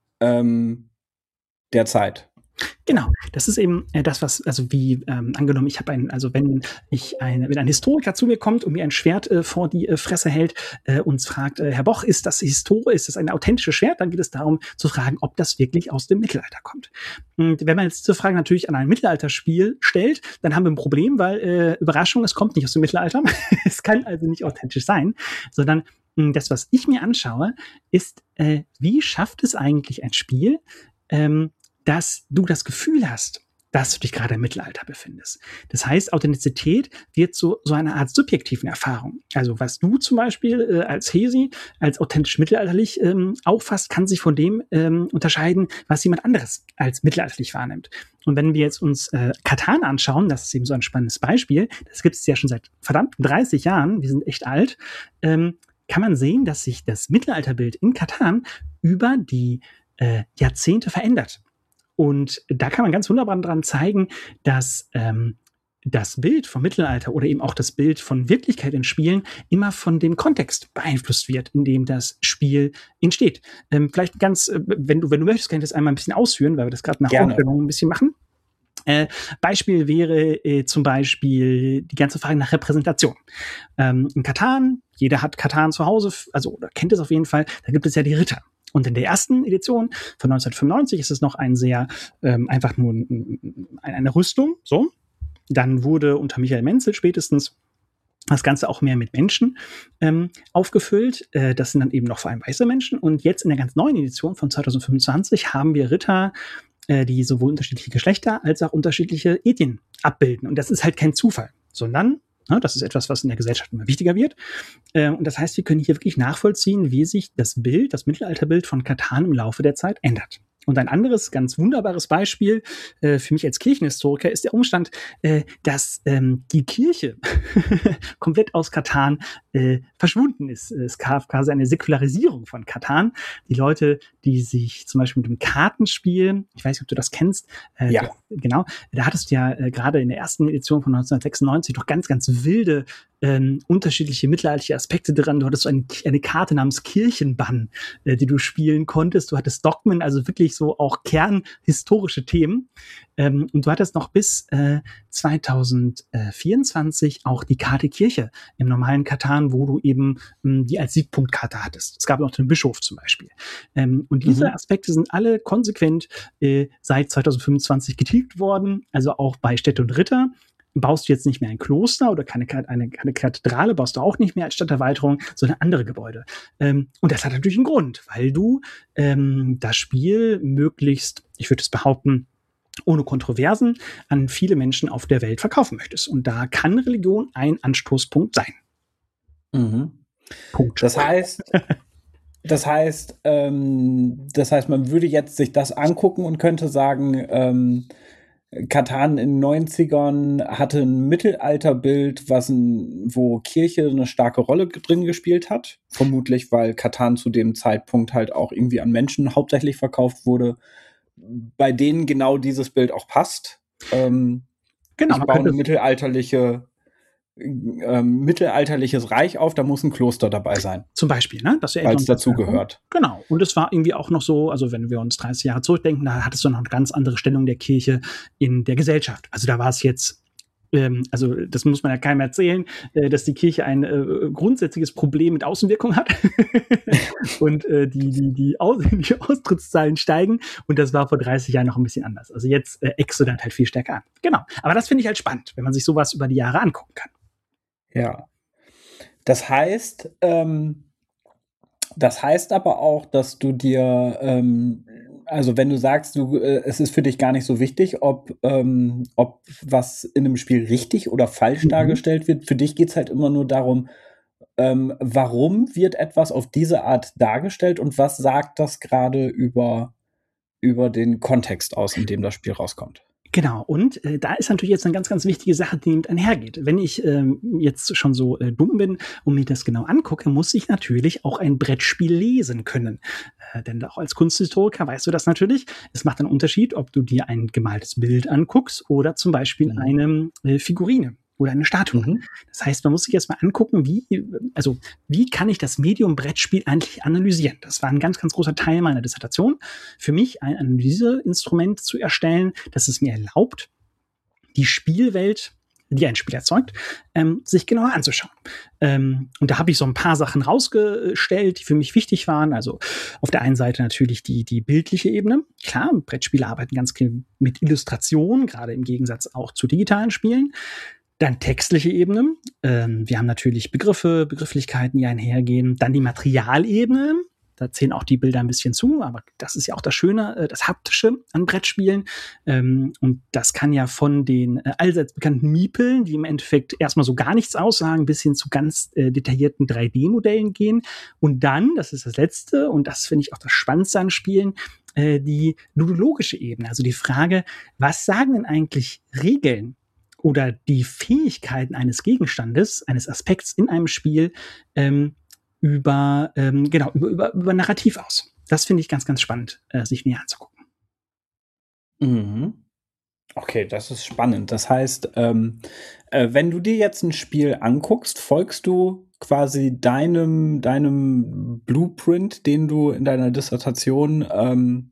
ähm, der Zeit? Genau, das ist eben äh, das, was, also wie ähm, angenommen, ich habe einen, also wenn ich ein, wenn ein Historiker zu mir kommt und mir ein Schwert äh, vor die äh, Fresse hält äh, und fragt, äh, Herr Boch, ist das historisch, ist das ein authentisches Schwert? Dann geht es darum zu fragen, ob das wirklich aus dem Mittelalter kommt. Und wenn man jetzt diese Frage natürlich an ein Mittelalterspiel stellt, dann haben wir ein Problem, weil äh, Überraschung, es kommt nicht aus dem Mittelalter. Es kann also nicht authentisch sein, sondern mh, das, was ich mir anschaue, ist, äh, wie schafft es eigentlich ein Spiel, ähm, dass du das Gefühl hast, dass du dich gerade im Mittelalter befindest. Das heißt, Authentizität wird so, so eine Art subjektiven Erfahrung. Also was du zum Beispiel äh, als Hesi, als authentisch mittelalterlich ähm, auffasst, kann sich von dem ähm, unterscheiden, was jemand anderes als mittelalterlich wahrnimmt. Und wenn wir jetzt uns äh, Catan anschauen, das ist eben so ein spannendes Beispiel, das gibt es ja schon seit verdammten dreißig Jahren, wir sind echt alt, ähm, kann man sehen, dass sich das Mittelalterbild in Catan über die äh, Jahrzehnte verändert. Und da kann man ganz wunderbar dran zeigen, dass ähm, das Bild vom Mittelalter oder eben auch das Bild von Wirklichkeit in Spielen immer von dem Kontext beeinflusst wird, in dem das Spiel entsteht. Ähm, vielleicht ganz, äh, wenn du, wenn du möchtest, kann ich das einmal ein bisschen ausführen, weil wir das gerade nach Vorstellung ein bisschen machen. Äh, Beispiel wäre äh, zum Beispiel die ganze Frage nach Repräsentation. Ähm, in Catan, jeder hat Catan zu Hause, also oder kennt es auf jeden Fall, da gibt es ja die Ritter. Und in der ersten Edition von neunzehnhundertfünfundneunzig ist es noch ein sehr, ähm, einfach nur ein, eine Rüstung, so. Dann wurde unter Michael Menzel spätestens das Ganze auch mehr mit Menschen ähm, aufgefüllt. Äh, das sind dann eben noch vor allem weiße Menschen. Und jetzt in der ganz neuen Edition von zwanzig fünfundzwanzig haben wir Ritter, äh, die sowohl unterschiedliche Geschlechter als auch unterschiedliche Ethnien abbilden. Und das ist halt kein Zufall, sondern ne, das ist etwas, was in der Gesellschaft immer wichtiger wird. Äh, und das heißt, wir können hier wirklich nachvollziehen, wie sich das Bild, das Mittelalterbild von Catan im Laufe der Zeit ändert. Und ein anderes, ganz wunderbares Beispiel äh, für mich als Kirchenhistoriker ist der Umstand, äh, dass ähm, die Kirche komplett aus Catan äh, verschwunden ist. Es gab quasi eine Säkularisierung von Catan. Die Leute, die sich zum Beispiel mit dem Kartenspiel, ich weiß nicht, ob du das kennst, äh, ja. Da, genau, da hattest du ja äh, gerade in der ersten Edition von neunzehnhundertsechsundneunzig doch ganz, ganz wilde Ähm, unterschiedliche mittelalterliche Aspekte dran. Du hattest so eine, eine Karte namens Kirchenbann, äh, die du spielen konntest. Du hattest Dogmen, also wirklich so auch kernhistorische Themen. Ähm, und du hattest noch bis äh, zwanzig vierundzwanzig auch die Karte Kirche im normalen Catan, wo du eben ähm, die als Siegpunktkarte hattest. Es gab noch den Bischof zum Beispiel. Ähm, und diese mhm. Aspekte sind alle konsequent äh, seit zwanzig fünfundzwanzig getilgt worden, also auch bei Städte und Ritter. Baust du jetzt nicht mehr ein Kloster oder keine, eine, keine Kathedrale, baust du auch nicht mehr als Stadterweiterung, sondern andere Gebäude. Ähm, und das hat natürlich einen Grund, weil du ähm, das Spiel möglichst, ich würde es behaupten, ohne Kontroversen an viele Menschen auf der Welt verkaufen möchtest. Und da kann Religion ein Anstoßpunkt sein. Mhm. Punkt. Das heißt, das heißt, ähm, das heißt, man würde jetzt sich das angucken und könnte sagen, ähm, Catan in den neunzigern hatte ein Mittelalterbild, was ein, wo Kirche eine starke Rolle drin gespielt hat. Vermutlich, weil Catan zu dem Zeitpunkt halt auch irgendwie an Menschen hauptsächlich verkauft wurde, bei denen genau dieses Bild auch passt. Ähm, genau, ich baue eine mittelalterliche Ähm, mittelalterliches Reich auf, da muss ein Kloster dabei sein. Zum Beispiel, ne? Dass Weil es dazu gehört. Genau. Und es war irgendwie auch noch so, also wenn wir uns dreißig Jahre zurückdenken, da hattest du noch eine ganz andere Stellung der Kirche in der Gesellschaft. Also da war es jetzt, ähm, also das muss man ja keinem erzählen, äh, dass die Kirche ein äh, grundsätzliches Problem mit Außenwirkung hat und äh, die, die, die, Aus- die Austrittszahlen steigen. Und das war vor dreißig Jahren noch ein bisschen anders. Also jetzt äh, eckst du das halt viel stärker an. Genau. Aber das finde ich halt spannend, wenn man sich sowas über die Jahre angucken kann. Ja, das heißt, ähm, das heißt aber auch, dass du dir, ähm, also wenn du sagst, du, äh, es ist für dich gar nicht so wichtig, ob, ähm, ob was in einem Spiel richtig oder falsch mhm. dargestellt wird. Für dich geht es halt immer nur darum, ähm, warum wird etwas auf diese Art dargestellt und was sagt das gerade über, über den Kontext aus, in dem das Spiel rauskommt. Genau, und äh, da ist natürlich jetzt eine ganz, ganz wichtige Sache, die mit einhergeht. Wenn ich ähm, jetzt schon so äh, dumm bin und mir das genau angucke, muss ich natürlich auch ein Brettspiel lesen können. Äh, denn auch als Kunsthistoriker weißt du das natürlich. Es macht einen Unterschied, ob du dir ein gemaltes Bild anguckst oder zum Beispiel mhm. eine äh, Figurine oder eine Statue. Mhm. Das heißt, man muss sich jetzt mal angucken, wie, also, wie kann ich das Medium Brettspiel eigentlich analysieren? Das war ein ganz, ganz großer Teil meiner Dissertation. Für mich ein Analyseinstrument zu erstellen, das es mir erlaubt, die Spielwelt, die ein Spiel erzeugt, ähm, sich genauer anzuschauen. Ähm, und da habe ich so ein paar Sachen rausgestellt, die für mich wichtig waren. Also auf der einen Seite natürlich die, die bildliche Ebene. Klar, Brettspiele arbeiten ganz viel mit Illustration, gerade im Gegensatz auch zu digitalen Spielen. Dann textliche Ebene. Ähm, wir haben natürlich Begriffe, Begrifflichkeiten, die einhergehen. Dann die Materialebene. Da zählen auch die Bilder ein bisschen zu, aber das ist ja auch das Schöne, das Haptische an Brettspielen. Ähm, und das kann ja von den äh, allseits bekannten Miepeln, die im Endeffekt erstmal so gar nichts aussagen, bis hin zu ganz äh, detaillierten drei D-Modellen gehen. Und dann, das ist das Letzte, und das finde ich auch das Spannendste an Spielen, äh, die ludologische Ebene. Also die Frage, was sagen denn eigentlich Regeln oder die Fähigkeiten eines Gegenstandes, eines Aspekts in einem Spiel ähm, über, ähm, genau, über, über, über Narrativ aus. Das finde ich ganz, ganz spannend, äh, sich näher anzugucken. Mhm. Okay, das ist spannend. Das heißt, ähm, äh, wenn du dir jetzt ein Spiel anguckst, folgst du quasi deinem, deinem Blueprint, den du in deiner Dissertation ähm,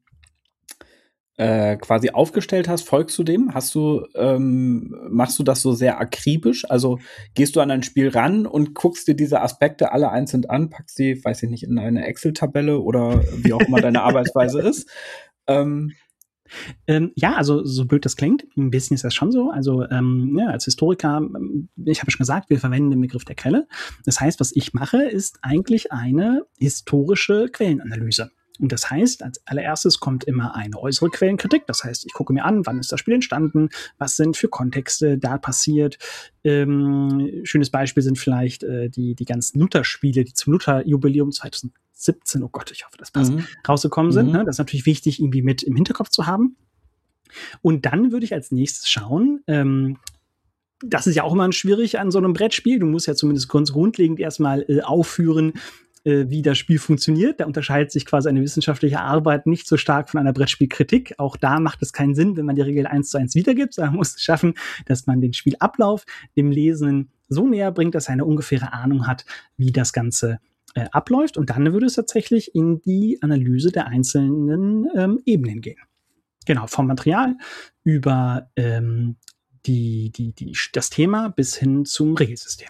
Äh, quasi aufgestellt hast, folgst du dem? Hast du, ähm, machst du das so sehr akribisch? Also gehst du an ein Spiel ran und guckst dir diese Aspekte alle einzeln an, packst die, weiß ich nicht, in eine Excel-Tabelle oder wie auch immer deine Arbeitsweise ist? Ähm, Ähm, ja, also so blöd das klingt, ein bisschen ist das schon so. Also ähm, ja, als Historiker, ich habe schon gesagt, wir verwenden den Begriff der Quelle. Das heißt, was ich mache, ist eigentlich eine historische Quellenanalyse. Und das heißt, als allererstes kommt immer eine äußere Quellenkritik. Das heißt, ich gucke mir an, wann ist das Spiel entstanden, was sind für Kontexte da passiert. Ähm, schönes Beispiel sind vielleicht äh, die, die ganzen Luther-Spiele, die zum Luther-Jubiläum zweitausendsiebzehn, oh Gott, ich hoffe, das passt, mhm. rausgekommen sind. Mhm. Ne? Das ist natürlich wichtig, irgendwie mit im Hinterkopf zu haben. Und dann würde ich als nächstes schauen, ähm, das ist ja auch immer schwierig an so einem Brettspiel. Du musst ja zumindest ganz grundlegend erstmal äh, aufführen, wie das Spiel funktioniert. Da unterscheidet sich quasi eine wissenschaftliche Arbeit nicht so stark von einer Brettspielkritik. Auch da macht es keinen Sinn, wenn man die Regel eins zu eins wiedergibt, sondern man muss es schaffen, dass man den Spielablauf dem Lesenden so näher bringt, dass er eine ungefähre Ahnung hat, wie das Ganze äh, abläuft. Und dann würde es tatsächlich in die Analyse der einzelnen ähm, Ebenen gehen. Genau, vom Material über ähm, die, die, die, das Thema bis hin zum Regelsystem.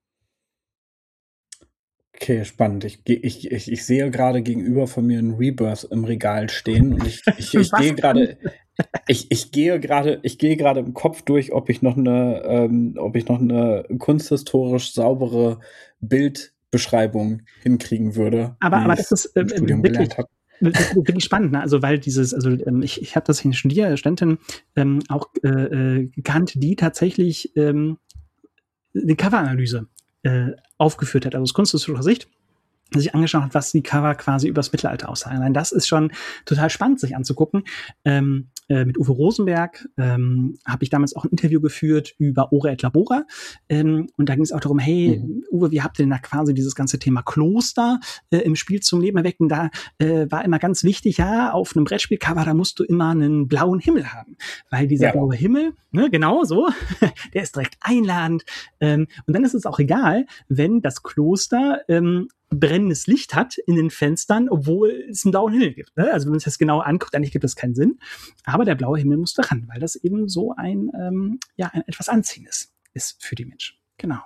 Okay, spannend. Ich, ich, ich, ich sehe gerade gegenüber von mir ein Rebirth im Regal stehen und ich, ich, ich gehe gerade, ich, ich gehe gerade, ich gehe gerade im Kopf durch, ob ich noch eine, ähm, ob ich noch eine kunsthistorisch saubere Bildbeschreibung hinkriegen würde. Aber, aber das ist äh, wirklich, wirklich spannend, ne? Also weil dieses, also ähm, ich, ich habe das in Studierstudentin ähm, auch äh, gekannt, die tatsächlich ähm, eine Coveranalyse äh, aufgeführt hat, also aus kunsthistorischer Sicht, sich angeschaut hat, was die Cover quasi übers Mittelalter aussagen. Nein, das ist schon total spannend, sich anzugucken. Ähm, äh, mit Uwe Rosenberg ähm, habe ich damals auch ein Interview geführt über Ora et Labora. Ähm, und da ging es auch darum, hey, mhm. Uwe, wie habt ihr denn da quasi dieses ganze Thema Kloster äh, im Spiel zum Leben erwecken? Da äh, war immer ganz wichtig, ja, auf einem Brettspielcover, da musst du immer einen blauen Himmel haben. Weil dieser ja. blaue Himmel, ne, genau so, der ist direkt einladend. Ähm, und dann ist es auch egal, wenn das Kloster ähm, brennendes Licht hat in den Fenstern, obwohl es einen blauen Himmel gibt. Ne? Also wenn man sich das genau anguckt, eigentlich gibt das keinen Sinn. Aber der blaue Himmel muss daran, weil das eben so ein, ähm, ja, ein etwas Anziehendes ist für die Menschen. Genau.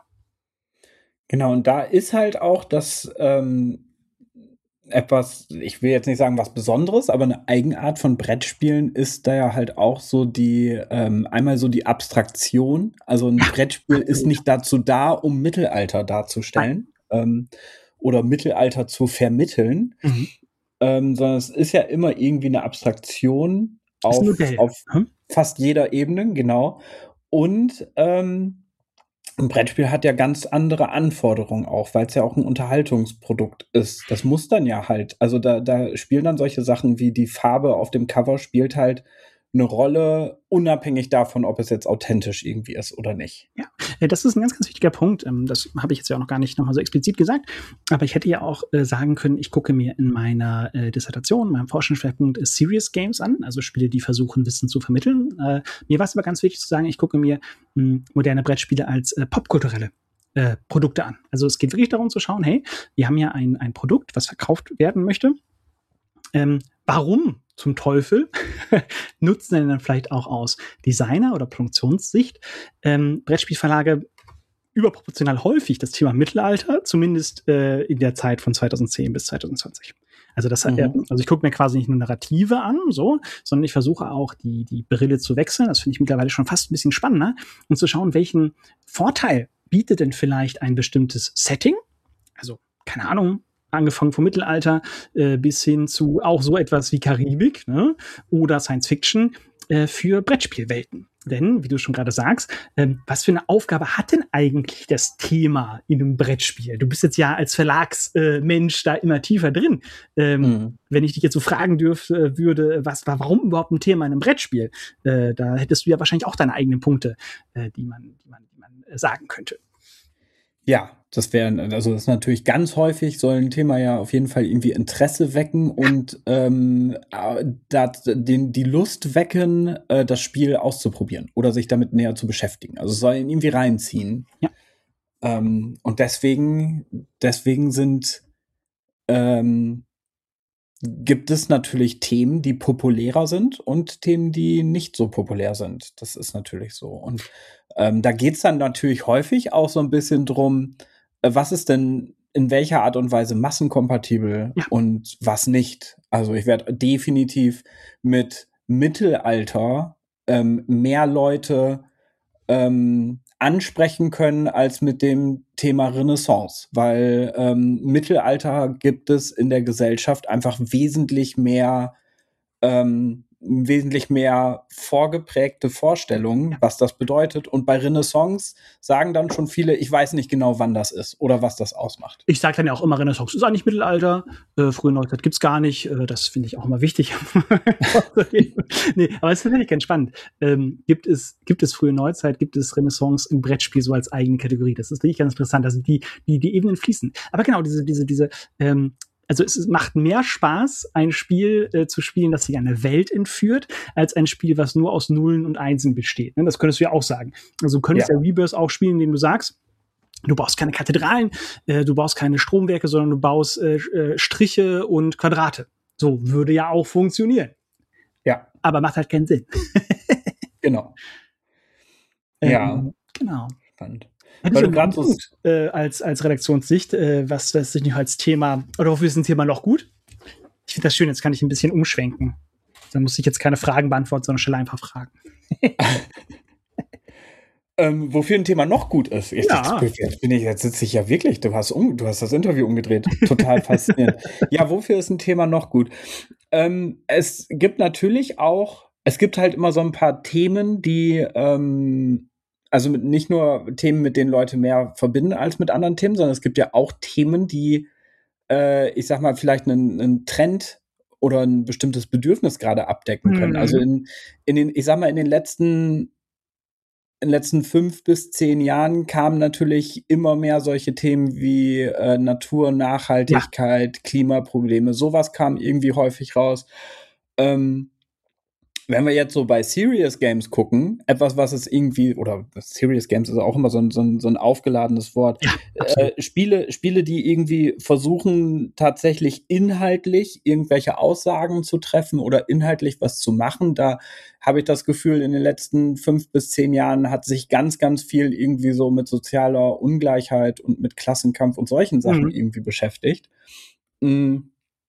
Genau, und da ist halt auch das ähm, etwas, ich will jetzt nicht sagen was Besonderes, aber eine Eigenart von Brettspielen ist da ja halt auch so die, ähm, einmal so die Abstraktion. Also ein Brettspiel ist nicht dazu da, um Mittelalter darzustellen. Ähm, oder Mittelalter zu vermitteln, mhm. ähm, sondern es ist ja immer irgendwie eine Abstraktion auf, auf hm? fast jeder Ebene, genau. Und ähm, ein Brettspiel hat ja ganz andere Anforderungen auch, weil es ja auch ein Unterhaltungsprodukt ist. Das muss dann ja halt, also da, da spielen dann solche Sachen wie die Farbe auf dem Cover spielt halt eine Rolle, unabhängig davon, ob es jetzt authentisch irgendwie ist oder nicht. Ja, das ist ein ganz, ganz wichtiger Punkt. Das habe ich jetzt ja auch noch gar nicht nochmal so explizit gesagt, aber ich hätte ja auch äh, sagen können, ich gucke mir in meiner äh, Dissertation, meinem Forschungsschwerpunkt äh, Serious Games an, also Spiele, die versuchen, Wissen zu vermitteln. Äh, mir war es aber ganz wichtig zu sagen, ich gucke mir mh, moderne Brettspiele als äh, popkulturelle äh, Produkte an. Also es geht wirklich darum zu schauen, hey, wir haben ja ein, ein Produkt, was verkauft werden möchte. Ähm, warum zum Teufel nutzen denn dann vielleicht auch aus Designer- oder Produktionssicht ähm, Brettspielverlage überproportional häufig das Thema Mittelalter, zumindest äh, in der Zeit von zweitausendzehn bis zweitausendzwanzig. Also das hat, mhm. also ich gucke mir quasi nicht nur Narrative an, so, sondern ich versuche auch die die Brille zu wechseln. Das finde ich mittlerweile schon fast ein bisschen spannender, und zu schauen, welchen Vorteil bietet denn vielleicht ein bestimmtes Setting? Also keine Ahnung. Angefangen vom Mittelalter äh, bis hin zu auch so etwas wie Karibik, ne? Oder Science Fiction äh, für Brettspielwelten. Denn, wie du schon gerade sagst, ähm, was für eine Aufgabe hat denn eigentlich das Thema in einem Brettspiel? Du bist jetzt ja als Verlagsmensch äh, da immer tiefer drin. Ähm, mhm. Wenn ich dich jetzt so fragen dürfte, würde, was war, warum überhaupt ein Thema in einem Brettspiel? Äh, da hättest du ja wahrscheinlich auch deine eigenen Punkte, äh, die man, die man, die man äh, sagen könnte. Ja, das wäre, also das ist natürlich ganz häufig, soll ein Thema ja auf jeden Fall irgendwie Interesse wecken und ähm, dat, den, die Lust wecken, äh, das Spiel auszuprobieren oder sich damit näher zu beschäftigen. Also es soll ihn irgendwie reinziehen. Ja. Ähm, und deswegen, deswegen sind ähm, gibt es natürlich Themen, die populärer sind und Themen, die nicht so populär sind. Das ist natürlich so. Und ähm, da geht's dann natürlich häufig auch so ein bisschen drum, äh, was ist denn in welcher Art und Weise massenkompatibel, ja, und was nicht. Also ich werde definitiv mit Mittelalter ähm, mehr Leute ähm, ansprechen können als mit dem Thema Renaissance, weil ähm, Mittelalter gibt es in der Gesellschaft einfach wesentlich mehr ähm, wesentlich mehr vorgeprägte Vorstellungen, was das bedeutet. Und bei Renaissance sagen dann schon viele, ich weiß nicht genau, wann das ist oder was das ausmacht. Ich sage dann ja auch immer, Renaissance ist eigentlich Mittelalter, äh, frühe Neuzeit gibt's gar nicht. Äh, das finde ich auch immer wichtig. Nee, aber es ist tatsächlich ganz spannend. Ähm, gibt es, gibt es frühe Neuzeit, gibt es Renaissance im Brettspiel so als eigene Kategorie? Das ist wirklich ganz interessant. Also die, die, die Ebenen fließen. Aber genau, diese, diese, diese, ähm, also es macht mehr Spaß, ein Spiel äh, zu spielen, das sich eine Welt entführt, als ein Spiel, was nur aus Nullen und Einsen besteht. Ne? Das könntest du ja auch sagen. Also du könntest ja, ja Rebirth auch spielen, indem du sagst, du baust keine Kathedralen, äh, du baust keine Stromwerke, sondern du baust äh, Striche und Quadrate. So würde ja auch funktionieren. Ja. Aber macht halt keinen Sinn. Genau. Ähm, ja. Genau. Spannend. Weil du gerade so äh, als, als Redaktionssicht, äh, was weiß ich nicht als Thema, oder wofür ist ein Thema noch gut? Ich finde das schön, jetzt kann ich ein bisschen umschwenken. Dann muss ich jetzt keine Fragen beantworten, sondern stelle einfach Fragen. ähm, wofür ein Thema noch gut ist. Jetzt, ja. jetzt, bin ich, jetzt sitze ich ja wirklich, du hast, um, du hast das Interview umgedreht. Total faszinierend. Ja, wofür ist ein Thema noch gut? Ähm, es gibt natürlich auch, es gibt halt immer so ein paar Themen, die ähm, also mit, nicht nur Themen, mit denen Leute mehr verbinden als mit anderen Themen, sondern es gibt ja auch Themen, die, äh, ich sag mal, vielleicht einen, einen Trend oder ein bestimmtes Bedürfnis gerade abdecken können. Mhm. Also in, in den, ich sag mal, in den letzten, in den letzten fünf bis zehn Jahren kamen natürlich immer mehr solche Themen wie äh, Natur, Nachhaltigkeit, ja. Klimaprobleme. Sowas kam irgendwie häufig raus. Ähm, Wenn wir jetzt so bei Serious Games gucken, etwas, was es irgendwie, oder Serious Games ist auch immer so ein, so ein, so ein aufgeladenes Wort, ja, äh, Spiele, Spiele, die irgendwie versuchen, tatsächlich inhaltlich irgendwelche Aussagen zu treffen oder inhaltlich was zu machen, da habe ich das Gefühl, in den letzten fünf bis zehn Jahren hat sich ganz, ganz viel irgendwie so mit sozialer Ungleichheit und mit Klassenkampf und solchen Sachen mhm. irgendwie beschäftigt. Mhm.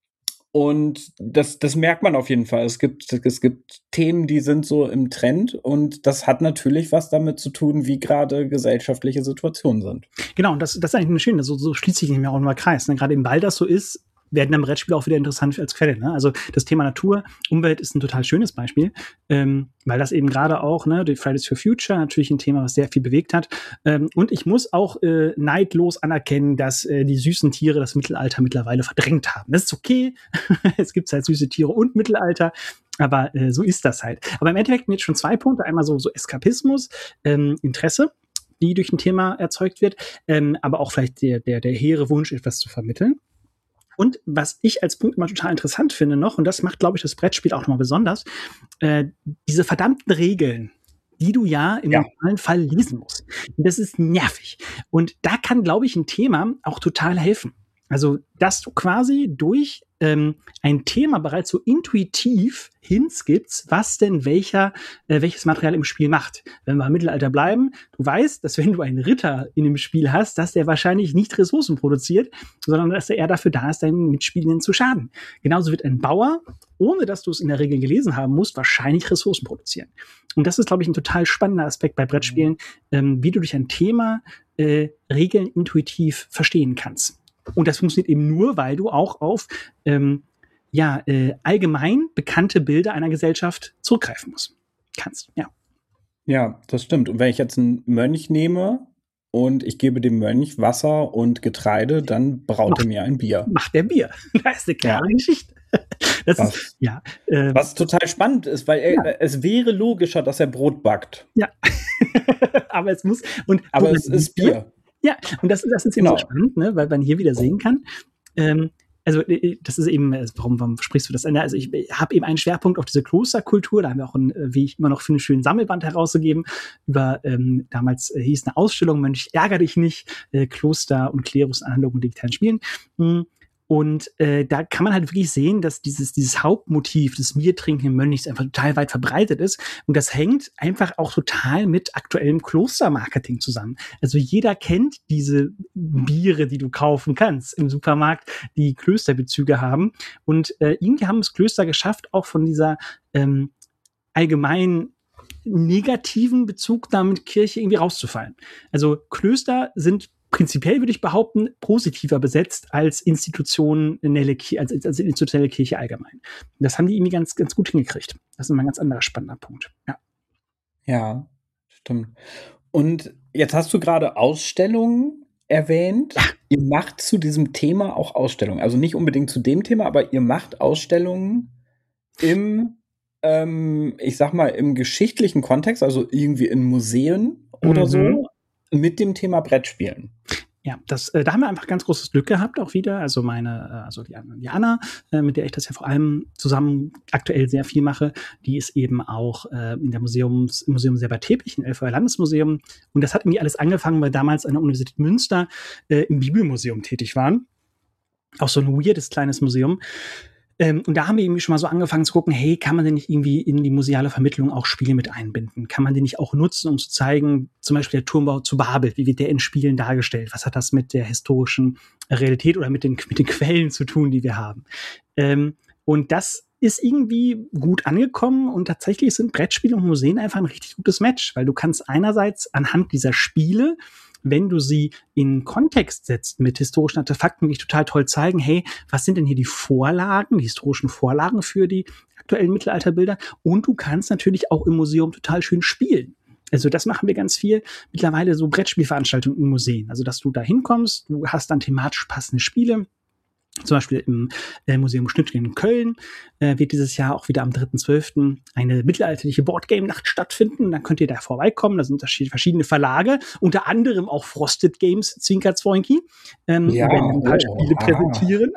Und das, das merkt man auf jeden Fall. Es gibt, es gibt Themen, die sind so im Trend und das hat natürlich was damit zu tun, wie gerade gesellschaftliche Situationen sind. Genau, und das, das ist eigentlich schön. So, so schließt sich nicht mehr auch immer Kreis. Ne? Gerade eben, weil das so ist, werden dann Brettspiele auch wieder interessant als Quelle. Ne? Also das Thema Natur, Umwelt ist ein total schönes Beispiel, ähm, weil das eben gerade auch, ne, die Fridays for Future natürlich ein Thema, was sehr viel bewegt hat. Ähm, und ich muss auch äh, neidlos anerkennen, dass äh, die süßen Tiere das Mittelalter mittlerweile verdrängt haben. Das ist okay. Es gibt halt süße Tiere und Mittelalter. Aber äh, so ist das halt. Aber im Endeffekt sind jetzt schon zwei Punkte. Einmal so, so Eskapismus, ähm, Interesse, die durch ein Thema erzeugt wird, ähm, aber auch vielleicht der, der, der hehre Wunsch, etwas zu vermitteln. Und was ich als Punkt immer total interessant finde noch, und das macht, glaube ich, das Brettspiel auch nochmal besonders, äh, diese verdammten Regeln, die du ja im ja. normalen Fall lesen musst. Und das ist nervig. Und da kann, glaube ich, ein Thema auch total helfen. Also, dass du quasi durch ähm, ein Thema bereits so intuitiv hinskippst, was denn welcher, äh, welches Material im Spiel macht. Wenn wir im Mittelalter bleiben, du weißt, dass wenn du einen Ritter in dem Spiel hast, dass der wahrscheinlich nicht Ressourcen produziert, sondern dass er eher dafür da ist, deinen Mitspielenden zu schaden. Genauso wird ein Bauer, ohne dass du es in der Regel gelesen haben musst, wahrscheinlich Ressourcen produzieren. Und das ist, glaube ich, ein total spannender Aspekt bei Brettspielen, ähm, wie du durch ein Thema äh, Regeln intuitiv verstehen kannst. Und das funktioniert eben nur, weil du auch auf ähm, ja, äh, allgemein bekannte Bilder einer Gesellschaft zurückgreifen musst. Kannst, ja. Ja, das stimmt. Und wenn ich jetzt einen Mönch nehme und ich gebe dem Mönch Wasser und Getreide, dann braut macht, er mir ein Bier. Macht der Bier. Das ist eine klare ja. Geschichte. Das was, ist, ja, äh, was total spannend ist, weil er, ja. es wäre logischer, dass er Brot backt. Ja. Aber es muss. Und, Aber und es ist Bier. Ja, und das, das ist eben genau. so spannend, ne? Weil man hier wieder sehen kann. Ähm, also das ist eben, warum, warum sprichst du das an? Also ich habe eben einen Schwerpunkt auf diese Klosterkultur. Da haben wir auch, ein, wie ich immer noch finde, einen schönen Sammelband herausgegeben. Über ähm, damals äh, hieß eine Ausstellung, Mönch, ärger dich nicht, äh, Kloster und Klerus, analogen und digitalen Spielen. Mhm. Und äh, da kann man halt wirklich sehen, dass dieses, dieses Hauptmotiv des Biertrinkenden Mönchs einfach total weit verbreitet ist. Und das hängt einfach auch total mit aktuellem Klostermarketing zusammen. Also jeder kennt diese Biere, die du kaufen kannst im Supermarkt, die Klösterbezüge haben. Und äh, irgendwie haben es Klöster geschafft, auch von dieser ähm, allgemein negativen Bezug damit Kirche irgendwie rauszufallen. Also Klöster sind prinzipiell, würde ich behaupten, positiver besetzt als Institutionen, als, als institutionelle Kirche allgemein. Das haben die irgendwie ganz, ganz gut hingekriegt. Das ist immer ein ganz anderer spannender Punkt. Ja, ja, stimmt. Und jetzt hast du gerade Ausstellungen erwähnt. Ja. Ihr macht zu diesem Thema auch Ausstellungen. Also nicht unbedingt zu dem Thema, aber ihr macht Ausstellungen im, ähm, ich sag mal, im geschichtlichen Kontext, also irgendwie in Museen oder Mhm. so, mit dem Thema Brettspielen. Ja, das, äh, da haben wir einfach ganz großes Glück gehabt auch wieder. Also meine, äh, also die, die Anna, äh, mit der ich das ja vor allem zusammen aktuell sehr viel mache, die ist eben auch äh, in der Museums, im Museum selber tätig, im Elfeuer Landesmuseum. Und das hat irgendwie alles angefangen, weil damals an der Universität Münster äh, im Bibelmuseum tätig waren. Auch so ein weirdes kleines Museum. Ähm, und da haben wir irgendwie schon mal so angefangen zu gucken, hey, kann man denn nicht irgendwie in die museale Vermittlung auch Spiele mit einbinden? Kann man den nicht auch nutzen, um zu zeigen, zum Beispiel der Turmbau zu Babel, wie wird der in Spielen dargestellt? Was hat das mit der historischen Realität oder mit den, mit den Quellen zu tun, die wir haben? Ähm, und das ist irgendwie gut angekommen und tatsächlich sind Brettspiele und Museen einfach ein richtig gutes Match, weil du kannst einerseits anhand dieser Spiele, wenn du sie in Kontext setzt mit historischen Artefakten, wirklich total toll zeigen, hey, was sind denn hier die Vorlagen, die historischen Vorlagen für die aktuellen Mittelalterbilder? Und du kannst natürlich auch im Museum total schön spielen. Also das machen wir ganz viel. Mittlerweile so Brettspielveranstaltungen in Museen. Also dass du da hinkommst, du hast dann thematisch passende Spiele. Zum Beispiel im äh, Museum Schnüttgen in Köln äh, wird dieses Jahr auch wieder am dritten zwölften eine mittelalterliche Boardgame-Nacht stattfinden. Dann könnt ihr da vorbeikommen. Da sind verschiedene Verlage, unter anderem auch Frosted Games, Zwinker Zwoinki, ähm, Ja, werden ein paar oh, Spiele ah. präsentieren.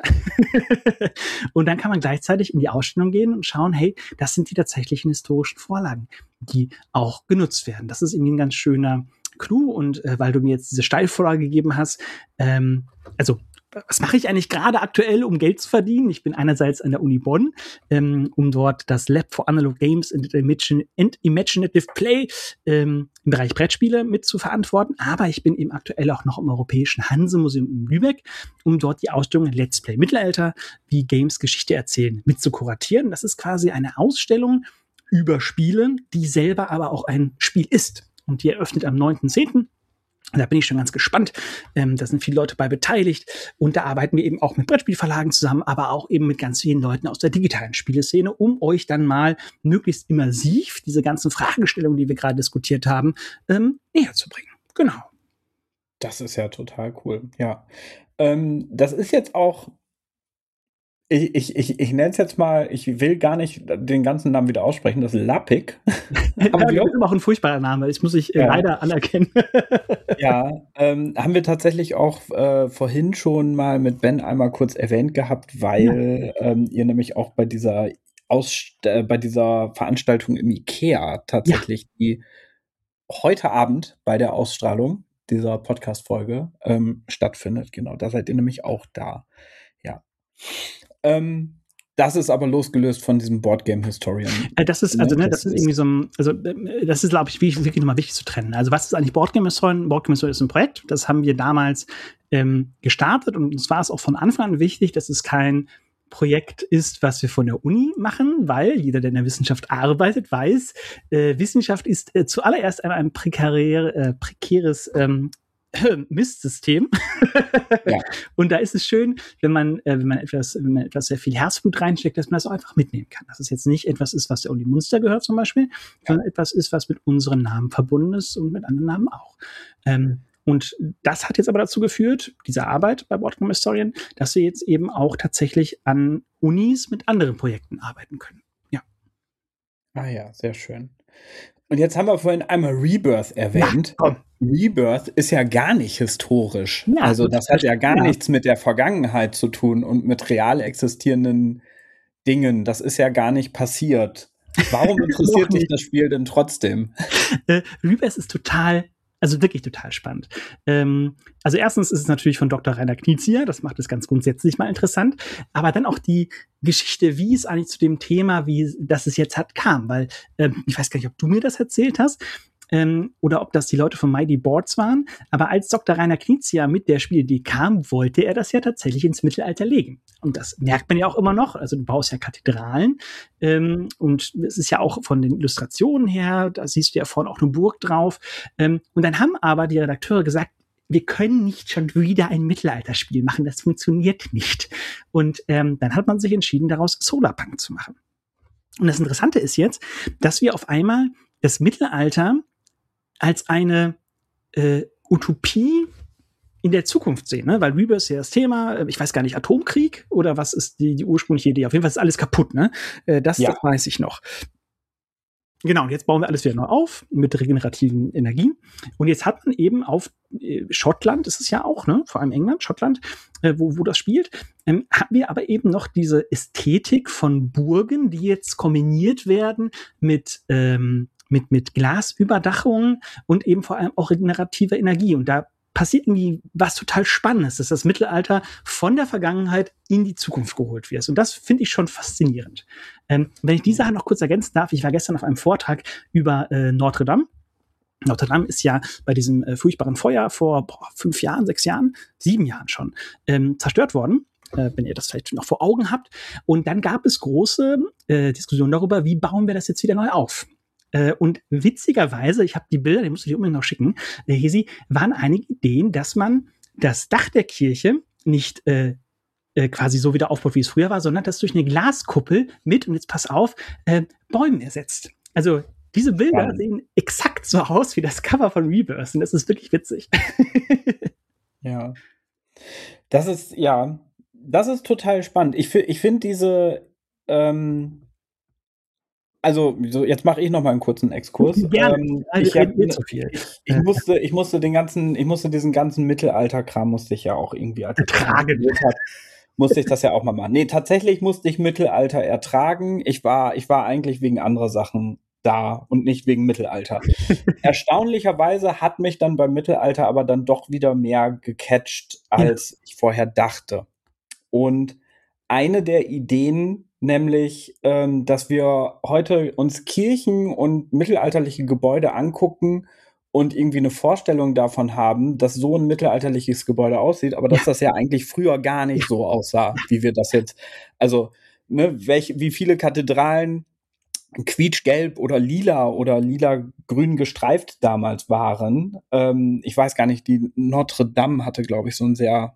Und dann kann man gleichzeitig in die Ausstellung gehen und schauen, hey, das sind die tatsächlichen historischen Vorlagen, die auch genutzt werden. Das ist irgendwie ein ganz schöner Clou. Und äh, weil du mir jetzt diese Steilvorlage gegeben hast, ähm, also was mache ich eigentlich gerade aktuell, um Geld zu verdienen? Ich bin einerseits an der Uni Bonn, ähm, um dort das Lab for Analog Games and Imaginative Play ähm, im Bereich Brettspiele mit zu verantworten. Aber ich bin eben aktuell auch noch im Europäischen Hanse-Museum in Lübeck, um dort die Ausstellung Let's Play Mittelalter, wie Games Geschichte erzählen, mit zu kuratieren. Das ist quasi eine Ausstellung über Spiele, die selber aber auch ein Spiel ist. Und die eröffnet am neunten zehnten Da bin ich schon ganz gespannt. Ähm, da sind viele Leute bei beteiligt. Und da arbeiten wir eben auch mit Brettspielverlagen zusammen, aber auch eben mit ganz vielen Leuten aus der digitalen Spieleszene, um euch dann mal möglichst immersiv diese ganzen Fragestellungen, die wir gerade diskutiert haben, ähm, näher zu bringen. Genau. Das ist ja total cool, ja. Ähm, das ist jetzt auch, ich, ich, ich, ich nenne es jetzt mal, ich will gar nicht den ganzen Namen wieder aussprechen, das ist Lapik. Aber das ist auch ein furchtbarer Name, das muss ich äh, Ja. leider anerkennen. Ja, ähm, haben wir tatsächlich auch äh, vorhin schon mal mit Ben einmal kurz erwähnt gehabt, weil ähm, ihr nämlich auch bei dieser Ausst äh, bei dieser Veranstaltung im IKEA tatsächlich, die heute Abend bei der Ausstrahlung dieser Podcast-Folge ähm, stattfindet. Genau, da seid ihr nämlich auch da. Ja. Ähm, das ist aber losgelöst von diesem Boardgame Historian. Äh, Das ist, also, ne, das ist irgendwie so ein, also, äh, das ist, glaube ich, wie- wirklich nochmal wichtig zu trennen. Also, was ist eigentlich Boardgame Historian? Boardgame Historian ist ein Projekt, das haben wir damals ähm, gestartet und uns war es auch von Anfang an wichtig, dass es kein Projekt ist, was wir von der Uni machen, weil jeder, der in der Wissenschaft arbeitet, weiß, äh, Wissenschaft ist äh, zuallererst einmal ein prekär, äh, prekäres ähm, Mistsystem. Ja. Und da ist es schön, wenn man, äh, wenn man etwas, wenn man etwas sehr viel Herzblut reinsteckt, dass man das auch einfach mitnehmen kann. Dass es jetzt nicht etwas ist, was der Uni Münster gehört zum Beispiel, sondern etwas ist, was mit unseren Namen verbunden ist und mit anderen Namen auch. Ähm, und das hat jetzt aber dazu geführt, diese Arbeit bei Boardgame Historian, dass wir jetzt eben auch tatsächlich an Unis mit anderen Projekten arbeiten können. Ja. Ah ja, sehr schön. Und jetzt haben wir vorhin einmal Rebirth erwähnt. Ja, komm. Rebirth ist ja gar nicht historisch. Ja, also gut, das hat ja gar ja. nichts mit der Vergangenheit zu tun und mit real existierenden Dingen. Das ist ja gar nicht passiert. Warum interessiert Noch dich nicht. das Spiel denn trotzdem? Äh, Rebirth ist total, also wirklich total spannend. Ähm, also erstens ist es natürlich von Doktor Rainer Knizia, das macht es ganz grundsätzlich mal interessant, aber dann auch die Geschichte, wie es eigentlich zu dem Thema, wie das es jetzt hat, kam, weil ähm, ich weiß gar nicht, ob du mir das erzählt hast, ähm, oder ob das die Leute von Mighty Boards waren. Aber als Doktor Rainer Knizia mit der Spielidee kam, wollte er das ja tatsächlich ins Mittelalter legen. Und das merkt man ja auch immer noch. Also du baust ja Kathedralen. Ähm, und es ist ja auch von den Illustrationen her, da siehst du ja vorne auch eine Burg drauf. Ähm, und dann haben aber die Redakteure gesagt, wir können nicht schon wieder ein Mittelalterspiel machen, das funktioniert nicht. Und ähm, dann hat man sich entschieden, daraus Solarpunk zu machen. Und das Interessante ist jetzt, dass wir auf einmal das Mittelalter als eine äh, Utopie in der Zukunft sehen, ne? Weil Rebirth ist ja das Thema, ich weiß gar nicht, Atomkrieg oder was ist die, die ursprüngliche Idee? Auf jeden Fall ist alles kaputt, ne? Äh, das, ja. das weiß ich noch. Genau, und jetzt bauen wir alles wieder neu auf mit regenerativen Energien. Und jetzt hat man eben auf äh, Schottland, ist es ja auch, ne, vor allem England, Schottland, äh, wo, wo das spielt, ähm, haben wir aber eben noch diese Ästhetik von Burgen, die jetzt kombiniert werden mit, ähm, mit, mit Glasüberdachungen und eben vor allem auch regenerativer Energie. Und da passiert irgendwie was total Spannendes, dass das Mittelalter von der Vergangenheit in die Zukunft geholt wird. Und das finde ich schon faszinierend. Ähm, wenn ich die Sache noch kurz ergänzen darf, ich war gestern auf einem Vortrag über äh, Notre Dame. Notre Dame ist ja bei diesem äh, furchtbaren Feuer vor boah, fünf Jahren, sechs Jahren, sieben Jahren schon ähm, zerstört worden. Äh, wenn ihr das vielleicht noch vor Augen habt. Und dann gab es große äh, Diskussionen darüber, wie bauen wir das jetzt wieder neu auf? Äh, und witzigerweise, ich habe die Bilder, die musst du dir unbedingt noch schicken, äh, Hesi, waren einige Ideen, dass man das Dach der Kirche nicht äh, äh, quasi so wieder aufbaut, wie es früher war, sondern das durch eine Glaskuppel mit, und jetzt pass auf, äh, Bäumen ersetzt. Also diese Bilder ja. sehen exakt so aus wie das Cover von Rebirth und das ist wirklich witzig. Ja. Das ist, ja, das ist total spannend. Ich, ich finde diese ähm Also, so, jetzt mache ich noch mal einen kurzen Exkurs. Ja, ähm, also ich, hab, so viel. ich, ich musste, ich musste den ganzen, ich musste diesen ganzen Mittelalter-Kram musste ich ja auch irgendwie als ertragen. Hat, musste ich das ja auch mal machen. Nee, tatsächlich musste ich Mittelalter ertragen. Ich war, ich war eigentlich wegen anderer Sachen da und nicht wegen Mittelalter. Erstaunlicherweise hat mich dann beim Mittelalter aber dann doch wieder mehr gecatcht, als ja. ich vorher dachte. Und eine der Ideen, nämlich, ähm, dass wir heute uns Kirchen und mittelalterliche Gebäude angucken und irgendwie eine Vorstellung davon haben, dass so ein mittelalterliches Gebäude aussieht, aber dass ja. das ja eigentlich früher gar nicht so aussah, wie wir das jetzt, also, ne, welch, wie viele Kathedralen quietschgelb oder lila oder lila-grün gestreift damals waren. Ähm, ich weiß gar nicht, die Notre Dame hatte, glaube ich, so ein sehr,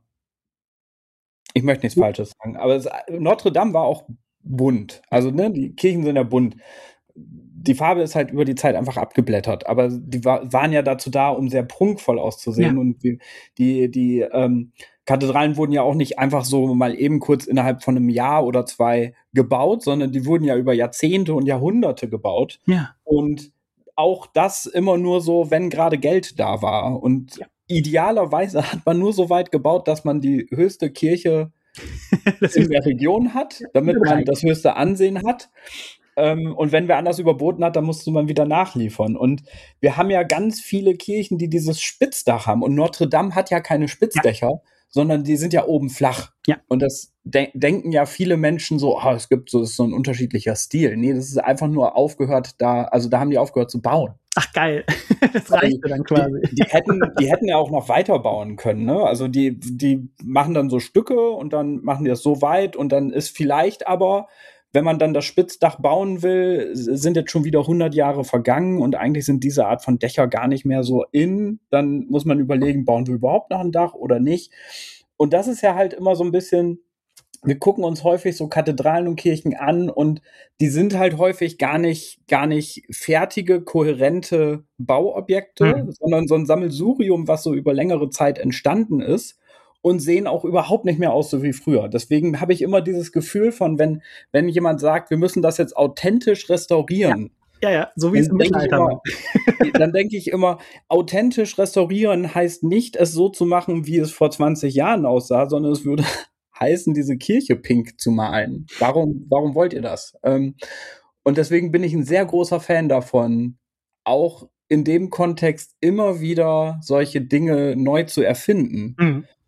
ich möchte nichts Falsches sagen, aber es, Notre Dame war auch bunt. Also, ne, die Kirchen sind ja bunt. Die Farbe ist halt über die Zeit einfach abgeblättert, aber die war, waren ja dazu da, um sehr prunkvoll auszusehen. Ja. Und die, die, die ähm, Kathedralen wurden ja auch nicht einfach so mal eben kurz innerhalb von einem Jahr oder zwei gebaut, sondern die wurden ja über Jahrzehnte und Jahrhunderte gebaut. Ja. Und auch das immer nur so, wenn gerade Geld da war. Und ja. idealerweise hat man nur so weit gebaut, dass man die höchste Kirche in der Region hat, damit man das höchste Ansehen hat. Ähm, und wenn wer anders überboten hat, dann musste man wieder nachliefern. Und wir haben ja ganz viele Kirchen, die dieses Spitzdach haben. Und Notre Dame hat ja keine Spitzdächer, ja. sondern die sind ja oben flach. Ja. Und das de- denken ja viele Menschen so, oh, es gibt so, so ein unterschiedlicher Stil. Nee, das ist einfach nur aufgehört da, also da haben die aufgehört zu bauen. Ach geil, das reichte dann quasi. Die, die, hätten, die hätten ja auch noch weiterbauen können, ne? Also die, die machen dann so Stücke und dann machen die das so weit und dann ist vielleicht aber, wenn man dann das Spitzdach bauen will, sind jetzt schon wieder hundert Jahre vergangen und eigentlich sind diese Art von Dächer gar nicht mehr so in. Dann muss man überlegen, bauen wir überhaupt noch ein Dach oder nicht? Und das ist ja halt immer so ein bisschen, wir gucken uns häufig so Kathedralen und Kirchen an und die sind halt häufig gar nicht, gar nicht fertige, kohärente Bauobjekte, mhm. sondern so ein Sammelsurium, was so über längere Zeit entstanden ist und sehen auch überhaupt nicht mehr aus so wie früher. Deswegen habe ich immer dieses Gefühl von, wenn, wenn jemand sagt, wir müssen das jetzt authentisch restaurieren. Ja, ja, ja so wie es im Mittelalter war. Dann denke ich immer, authentisch restaurieren heißt nicht, es so zu machen, wie es vor zwanzig Jahren aussah, sondern es würde heißen, diese Kirche pink zu malen. Warum, warum wollt ihr das? Ähm, und deswegen bin ich ein sehr großer Fan davon, auch in dem Kontext immer wieder solche Dinge neu zu erfinden. Mhm.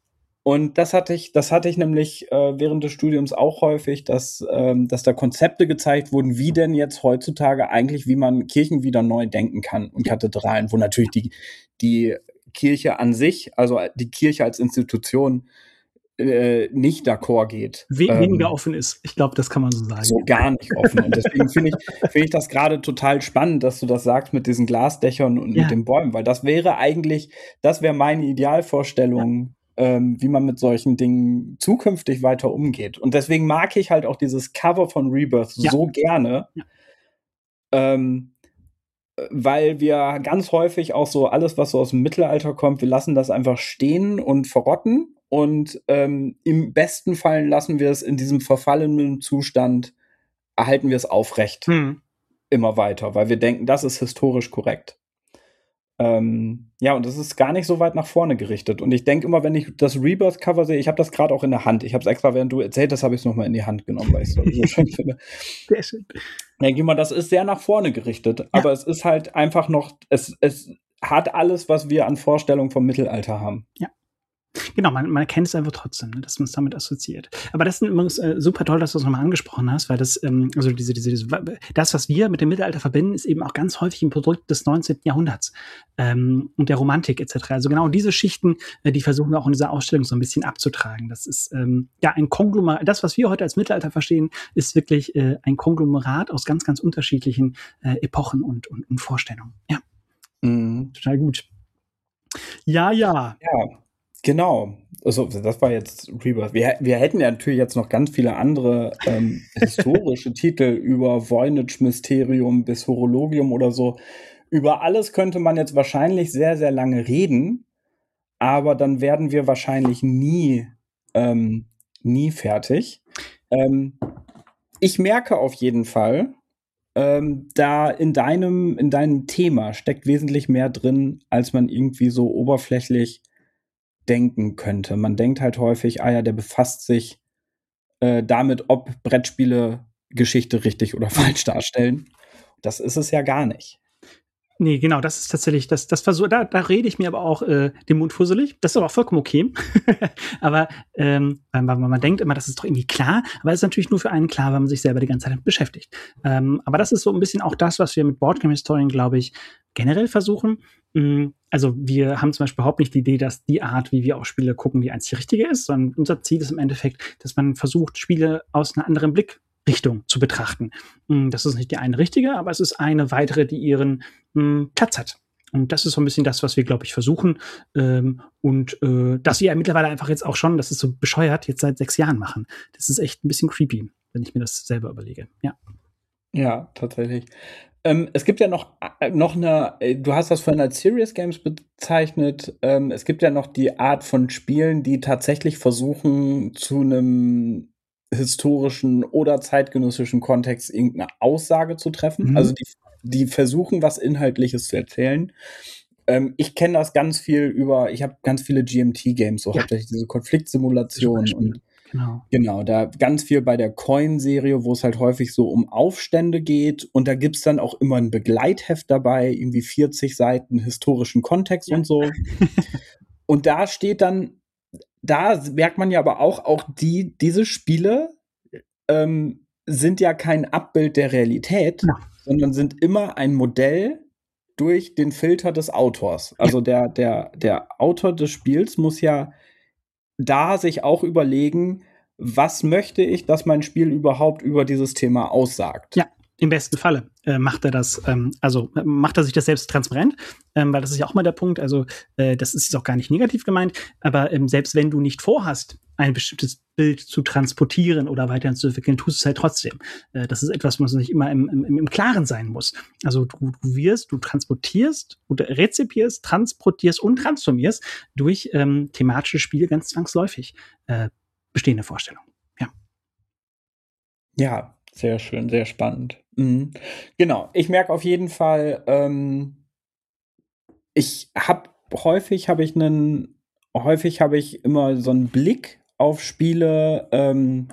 Und das hatte ich, das hatte ich nämlich äh, während des Studiums auch häufig, dass, ähm, dass da Konzepte gezeigt wurden, wie denn jetzt heutzutage eigentlich, wie man Kirchen wieder neu denken kann und Kathedralen, wo natürlich die, die Kirche an sich, also die Kirche als Institution, äh, nicht d'accord geht. We ähm, weniger offen ist. Ich glaube, das kann man so sagen. So gar nicht offen. Und deswegen finde ich, finde ich das gerade total spannend, dass du das sagst mit diesen Glasdächern und Ja. mit den Bäumen, weil das wäre eigentlich, das wäre meine Idealvorstellung, ähm, wie man mit solchen Dingen zukünftig weiter umgeht. Und deswegen mag ich halt auch dieses Cover von Rebirth Ja. so gerne, Ja. ähm, weil wir ganz häufig auch so alles, was so aus dem Mittelalter kommt, wir lassen das einfach stehen und verrotten. Und ähm, im besten Fall lassen wir es in diesem verfallenen Zustand, erhalten wir es aufrecht Hm. immer weiter, weil wir denken, das ist historisch korrekt. Ähm, ja, und das ist gar nicht so weit nach vorne gerichtet. Und ich denke immer, wenn ich das Rebirth-Cover sehe, ich habe das gerade auch in der Hand. Ich habe es extra, während du erzählt hast, habe ich es nochmal in die Hand genommen, weil ich es so schön finde. Sehr schön. Ich denke immer, das ist sehr nach vorne gerichtet. Ja. Aber es ist halt einfach noch, es, es hat alles, was wir an Vorstellungen vom Mittelalter haben. Ja. Genau, man, man erkennt es einfach trotzdem, ne, dass man es damit assoziiert. Aber das ist übrigens äh, super toll, dass du es nochmal angesprochen hast, weil das, ähm, also diese, diese, diese, das, was wir mit dem Mittelalter verbinden, ist eben auch ganz häufig ein Produkt des neunzehnten Jahrhunderts ähm, und der Romantik et cetera. Also genau diese Schichten, äh, die versuchen wir auch in dieser Ausstellung so ein bisschen abzutragen. Das ist ähm, ja ein Konglomerat. Das, was wir heute als Mittelalter verstehen, ist wirklich äh, ein Konglomerat aus ganz, ganz unterschiedlichen äh, Epochen und, und, und Vorstellungen. Ja, mhm. Total gut. Ja, ja. Ja. Genau, also das war jetzt Rebirth. Wir, wir hätten ja natürlich jetzt noch ganz viele andere ähm, historische Titel über Voynich-Mysterium bis Horologium oder so. Über alles könnte man jetzt wahrscheinlich sehr, sehr lange reden, aber dann werden wir wahrscheinlich nie, ähm, nie fertig. Ähm, ich merke auf jeden Fall, ähm, da in deinem, in deinem Thema steckt wesentlich mehr drin, als man irgendwie so oberflächlich denken könnte. Man denkt halt häufig, ah ja, der befasst sich äh, damit, ob Brettspiele Geschichte richtig oder falsch darstellen. Das ist es ja gar nicht. Nee, genau, das ist tatsächlich, das, das versuch, da, da rede ich mir aber auch äh, den Mund fusselig. Das ist aber auch vollkommen okay. aber ähm, weil man, man denkt immer, das ist doch irgendwie klar, aber es ist natürlich nur für einen klar, wenn man sich selber die ganze Zeit beschäftigt. Ähm, aber das ist so ein bisschen auch das, was wir mit Boardgame Historien, glaube ich, generell versuchen. Also wir haben zum Beispiel überhaupt nicht die Idee, dass die Art, wie wir auf Spiele gucken, die einzig richtige ist, sondern unser Ziel ist im Endeffekt, dass man versucht, Spiele aus einer anderen Blickrichtung zu betrachten. Das ist nicht die eine richtige, aber es ist eine weitere, die ihren mh, Platz hat. Und das ist so ein bisschen das, was wir, glaube ich, versuchen. Ähm, und äh, dass wir ja mittlerweile einfach jetzt auch schon, das ist so bescheuert, jetzt seit sechs Jahren machen. Das ist echt ein bisschen creepy, wenn ich mir das selber überlege. Ja, ja, tatsächlich. Ähm, es gibt ja noch, äh, noch eine, äh, du hast das vorhin als Serious Games bezeichnet, ähm, es gibt ja noch die Art von Spielen, die tatsächlich versuchen, zu einem historischen oder zeitgenössischen Kontext irgendeine Aussage zu treffen. Mhm. Also die, die versuchen, was Inhaltliches zu erzählen. Ähm, ich kenne das ganz viel über, ich habe ganz viele G M T-Games, so ja. Hauptsächlich diese Konfliktsimulationen und Genau. Genau, da ganz viel bei der Coin-Serie, wo es halt häufig so um Aufstände geht. Und da gibt's dann auch immer ein Begleitheft dabei, irgendwie vierzig Seiten historischen Kontext ja. und so. Und da steht dann, da merkt man ja aber auch, auch die, diese Spiele ähm, sind ja kein Abbild der Realität, ja. sondern sind immer ein Modell durch den Filter des Autors. Also der, der, der Autor des Spiels muss ja da sich auch überlegen, was möchte ich, dass mein Spiel überhaupt über dieses Thema aussagt. Ja, im besten Falle äh, macht er das, ähm, also macht er sich das selbst transparent, ähm, weil das ist ja auch mal der Punkt, also äh, das ist jetzt auch gar nicht negativ gemeint, aber ähm, selbst wenn du nicht vorhast, ein bestimmtes Bild zu transportieren oder weiterzuentwickeln, tust du es halt trotzdem. Äh, das ist etwas, was nicht immer im, im, im Klaren sein muss. Also du, du wirst, du transportierst, du rezipierst, transportierst und transformierst durch ähm, thematische Spiele ganz zwangsläufig äh, bestehende Vorstellungen. Ja. Ja, sehr schön, sehr spannend. Mhm. Genau, ich merke auf jeden Fall, ähm, ich habe häufig habe ich einen, häufig habe ich immer so einen Blick auf Spiele, ähm,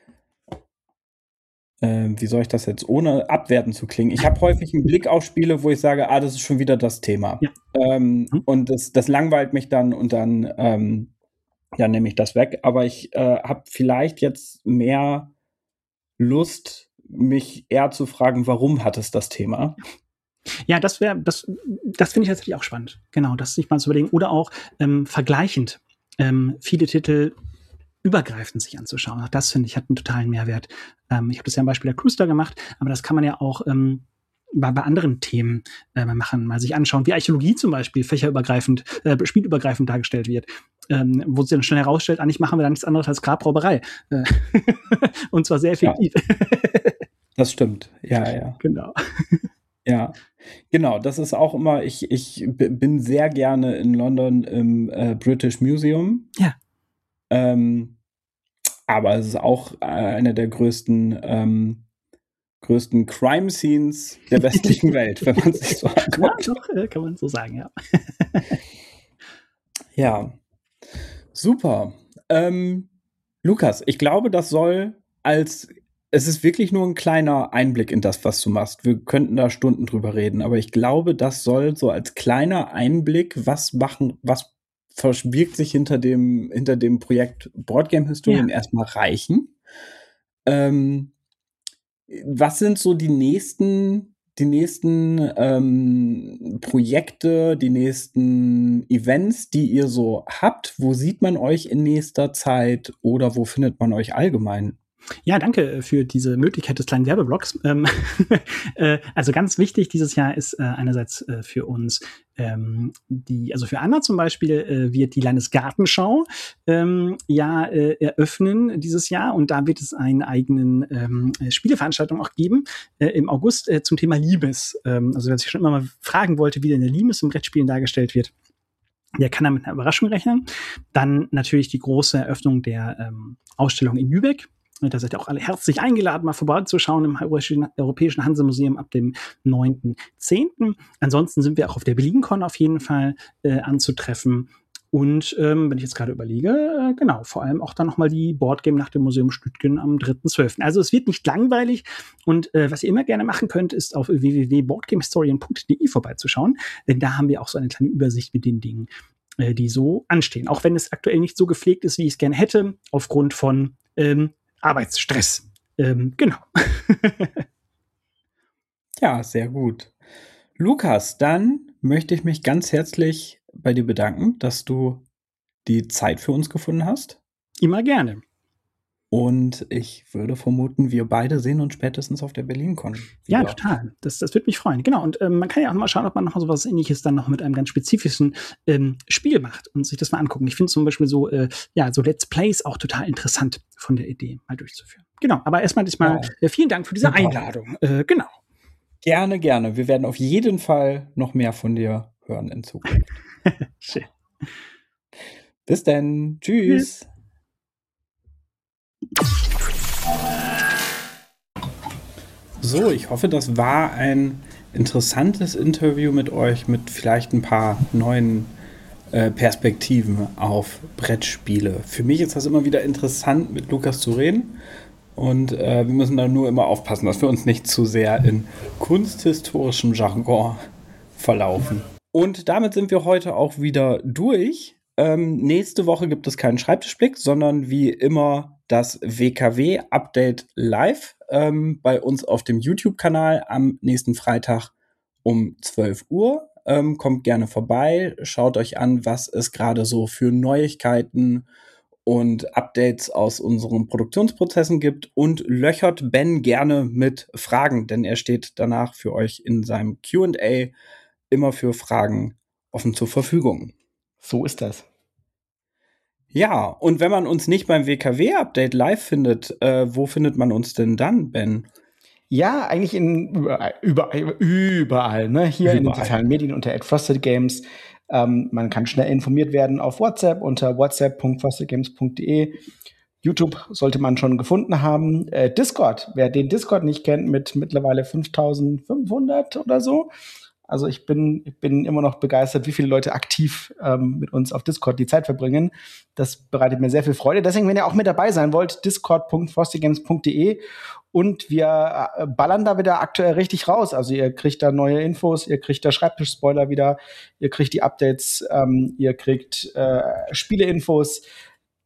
äh, wie soll ich das jetzt, ohne abwertend zu klingen. Ich habe häufig einen Blick auf Spiele, wo ich sage, ah, das ist schon wieder das Thema. Ja. Ähm, mhm. Und das, das langweilt mich dann und dann, ähm, dann nehme ich das weg. Aber ich äh, habe vielleicht jetzt mehr Lust, mich eher zu fragen, warum hat es das Thema? Ja, das wäre, das, das finde ich tatsächlich auch spannend. Genau, das sich mal zu überlegen. Oder auch ähm, vergleichend ähm, viele Titel übergreifend sich anzuschauen. Auch das, finde ich, hat einen totalen Mehrwert. Ähm, ich habe das ja am Beispiel der Cruister gemacht, aber das kann man ja auch ähm, bei, bei anderen Themen äh, mal machen, mal sich anschauen, wie Archäologie zum Beispiel fächerübergreifend, äh, spielübergreifend dargestellt wird. Ähm, wo sie dann schnell herausstellt, eigentlich machen wir da nichts anderes als Grabrauberei. Äh, und zwar sehr effektiv. Ja, das stimmt, ja, ja. Genau. Ja, genau, das ist auch immer, ich, ich bin sehr gerne in London im äh, British Museum. Ja. Ähm, aber es ist auch äh, eine der größten, ähm, größten Crime-Scenes der westlichen Welt, wenn man sich so anguckt. Ja, doch, äh, kann man so sagen, ja. Ja, super. Ähm, Lukas, ich glaube, das soll als, es ist wirklich nur ein kleiner Einblick in das, was du machst. Wir könnten da Stunden drüber reden, aber ich glaube, das soll so als kleiner Einblick, was machen, was verbirgt sich hinter dem, hinter dem Projekt Boardgame-Historien ja. erstmal reichen. Ähm, was sind so die nächsten, die nächsten ähm, Projekte, die nächsten Events, die ihr so habt? Wo sieht man euch in nächster Zeit oder wo findet man euch allgemein? Ja, danke für diese Möglichkeit des kleinen Werbeblocks. Ähm, äh, also ganz wichtig dieses Jahr ist äh, einerseits äh, für uns ähm, die, also für Anna zum Beispiel äh, wird die Landesgartenschau ähm, ja äh, eröffnen dieses Jahr und da wird es eine eigenen ähm, Spieleveranstaltung auch geben äh, im August äh, zum Thema Limes. Ähm, also wer sich schon immer mal fragen wollte, wie denn der Limes im Brettspielen dargestellt wird, der kann da mit einer Überraschung rechnen. Dann natürlich die große Eröffnung der ähm, Ausstellung in Lübeck. Da seid ihr auch alle herzlich eingeladen, mal vorbeizuschauen im Europäischen Hansemuseum ab dem neunten zehnten Ansonsten sind wir auch auf der BerlinCon auf jeden Fall äh, anzutreffen. Und ähm, wenn ich jetzt gerade überlege, äh, genau, vor allem auch dann nochmal die Boardgame nach dem Museum Stüttgen am dritten zwölften Also es wird nicht langweilig. Und äh, was ihr immer gerne machen könnt, ist auf w w w punkt boardgamehistorien punkt d e vorbeizuschauen. Denn da haben wir auch so eine kleine Übersicht mit den Dingen, äh, die so anstehen. Auch wenn es aktuell nicht so gepflegt ist, wie ich es gerne hätte, aufgrund von ähm, Arbeitsstress. Ähm, genau. Ja, sehr gut. Lukas, dann möchte ich mich ganz herzlich bei dir bedanken, dass du die Zeit für uns gefunden hast. Immer gerne. Und ich würde vermuten, wir beide sehen uns spätestens auf der BerlinCon. Ja, total. Das, das würde mich freuen. Genau. Und ähm, man kann ja auch mal schauen, ob man noch mal so was Ähnliches dann noch mit einem ganz spezifischen ähm, Spiel macht und sich das mal angucken. Ich finde zum Beispiel so, äh, ja, so Let's Plays auch total interessant von der Idee mal durchzuführen. Genau. Aber erstmal diesmal ja. äh, vielen Dank für diese Super. Einladung. Äh, genau. Gerne, gerne. Wir werden auf jeden Fall noch mehr von dir hören in Zukunft. Schön. Bis dann. Tschüss. Tschüss. So, ich hoffe, das war ein interessantes Interview mit euch, mit vielleicht ein paar neuen äh, Perspektiven auf Brettspiele. Für mich ist das immer wieder interessant, mit Lukas zu reden. Und äh, wir müssen da nur immer aufpassen, dass wir uns nicht zu sehr in kunsthistorischem Jargon verlaufen. Und damit sind wir heute auch wieder durch. Ähm, nächste Woche gibt es keinen Schreibtischblick, sondern wie immer das W K W-Update live ähm, bei uns auf dem YouTube-Kanal am nächsten Freitag um zwölf Uhr. Ähm, kommt gerne vorbei, schaut euch an, was es gerade so für Neuigkeiten und Updates aus unseren Produktionsprozessen gibt und löchert Ben gerne mit Fragen, denn er steht danach für euch in seinem Q und A immer für Fragen offen zur Verfügung. So ist das. Ja, und wenn man uns nicht beim W K W-Update live findet, äh, wo findet man uns denn dann, Ben? Ja, eigentlich in überall, überall, überall ne? Hier überall. In den sozialen Medien unter at frosted games. Ähm, man kann schnell informiert werden auf WhatsApp unter whatsapp punkt frosted games punkt d e. YouTube sollte man schon gefunden haben. Äh, Discord, wer den Discord nicht kennt, mit mittlerweile fünftausendfünfhundert oder so. Also ich bin, ich bin immer noch begeistert, wie viele Leute aktiv ähm, mit uns auf Discord die Zeit verbringen. Das bereitet mir sehr viel Freude. Deswegen, wenn ihr auch mit dabei sein wollt, discord punkt frosted games punkt d e. Und wir äh, ballern da wieder aktuell richtig raus. Also ihr kriegt da neue Infos, ihr kriegt da Schreibtisch-Spoiler wieder, ihr kriegt die Updates, ähm, ihr kriegt äh, Spieleinfos.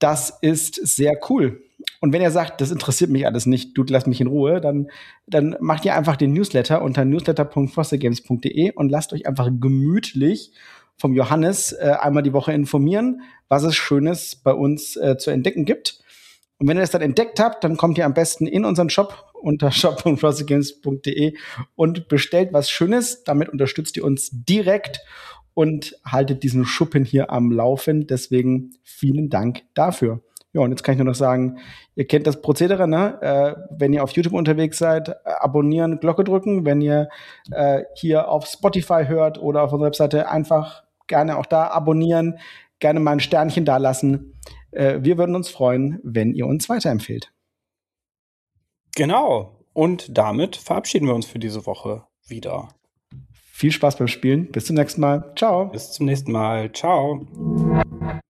Das ist sehr cool. Und wenn ihr sagt, das interessiert mich alles nicht, du lass mich in Ruhe, dann, dann macht ihr einfach den Newsletter unter newsletter punkt frosted-games punkt de und lasst euch einfach gemütlich vom Johannes äh, einmal die Woche informieren, was es Schönes bei uns äh, zu entdecken gibt. Und wenn ihr das dann entdeckt habt, dann kommt ihr am besten in unseren Shop unter shop punkt frosted-games punkt de und bestellt was Schönes. Damit unterstützt ihr uns direkt und haltet diesen Schuppen hier am Laufen. Deswegen vielen Dank dafür. Ja, und jetzt kann ich nur noch sagen, ihr kennt das Prozedere, ne? Äh, wenn ihr auf YouTube unterwegs seid, äh, abonnieren, Glocke drücken. Wenn ihr äh, hier auf Spotify hört oder auf unserer Webseite, einfach gerne auch da abonnieren, gerne mal ein Sternchen da lassen. Äh, wir würden uns freuen, wenn ihr uns weiterempfehlt. Genau. Und damit verabschieden wir uns für diese Woche wieder. Viel Spaß beim Spielen. Bis zum nächsten Mal. Ciao. Bis zum nächsten Mal. Ciao.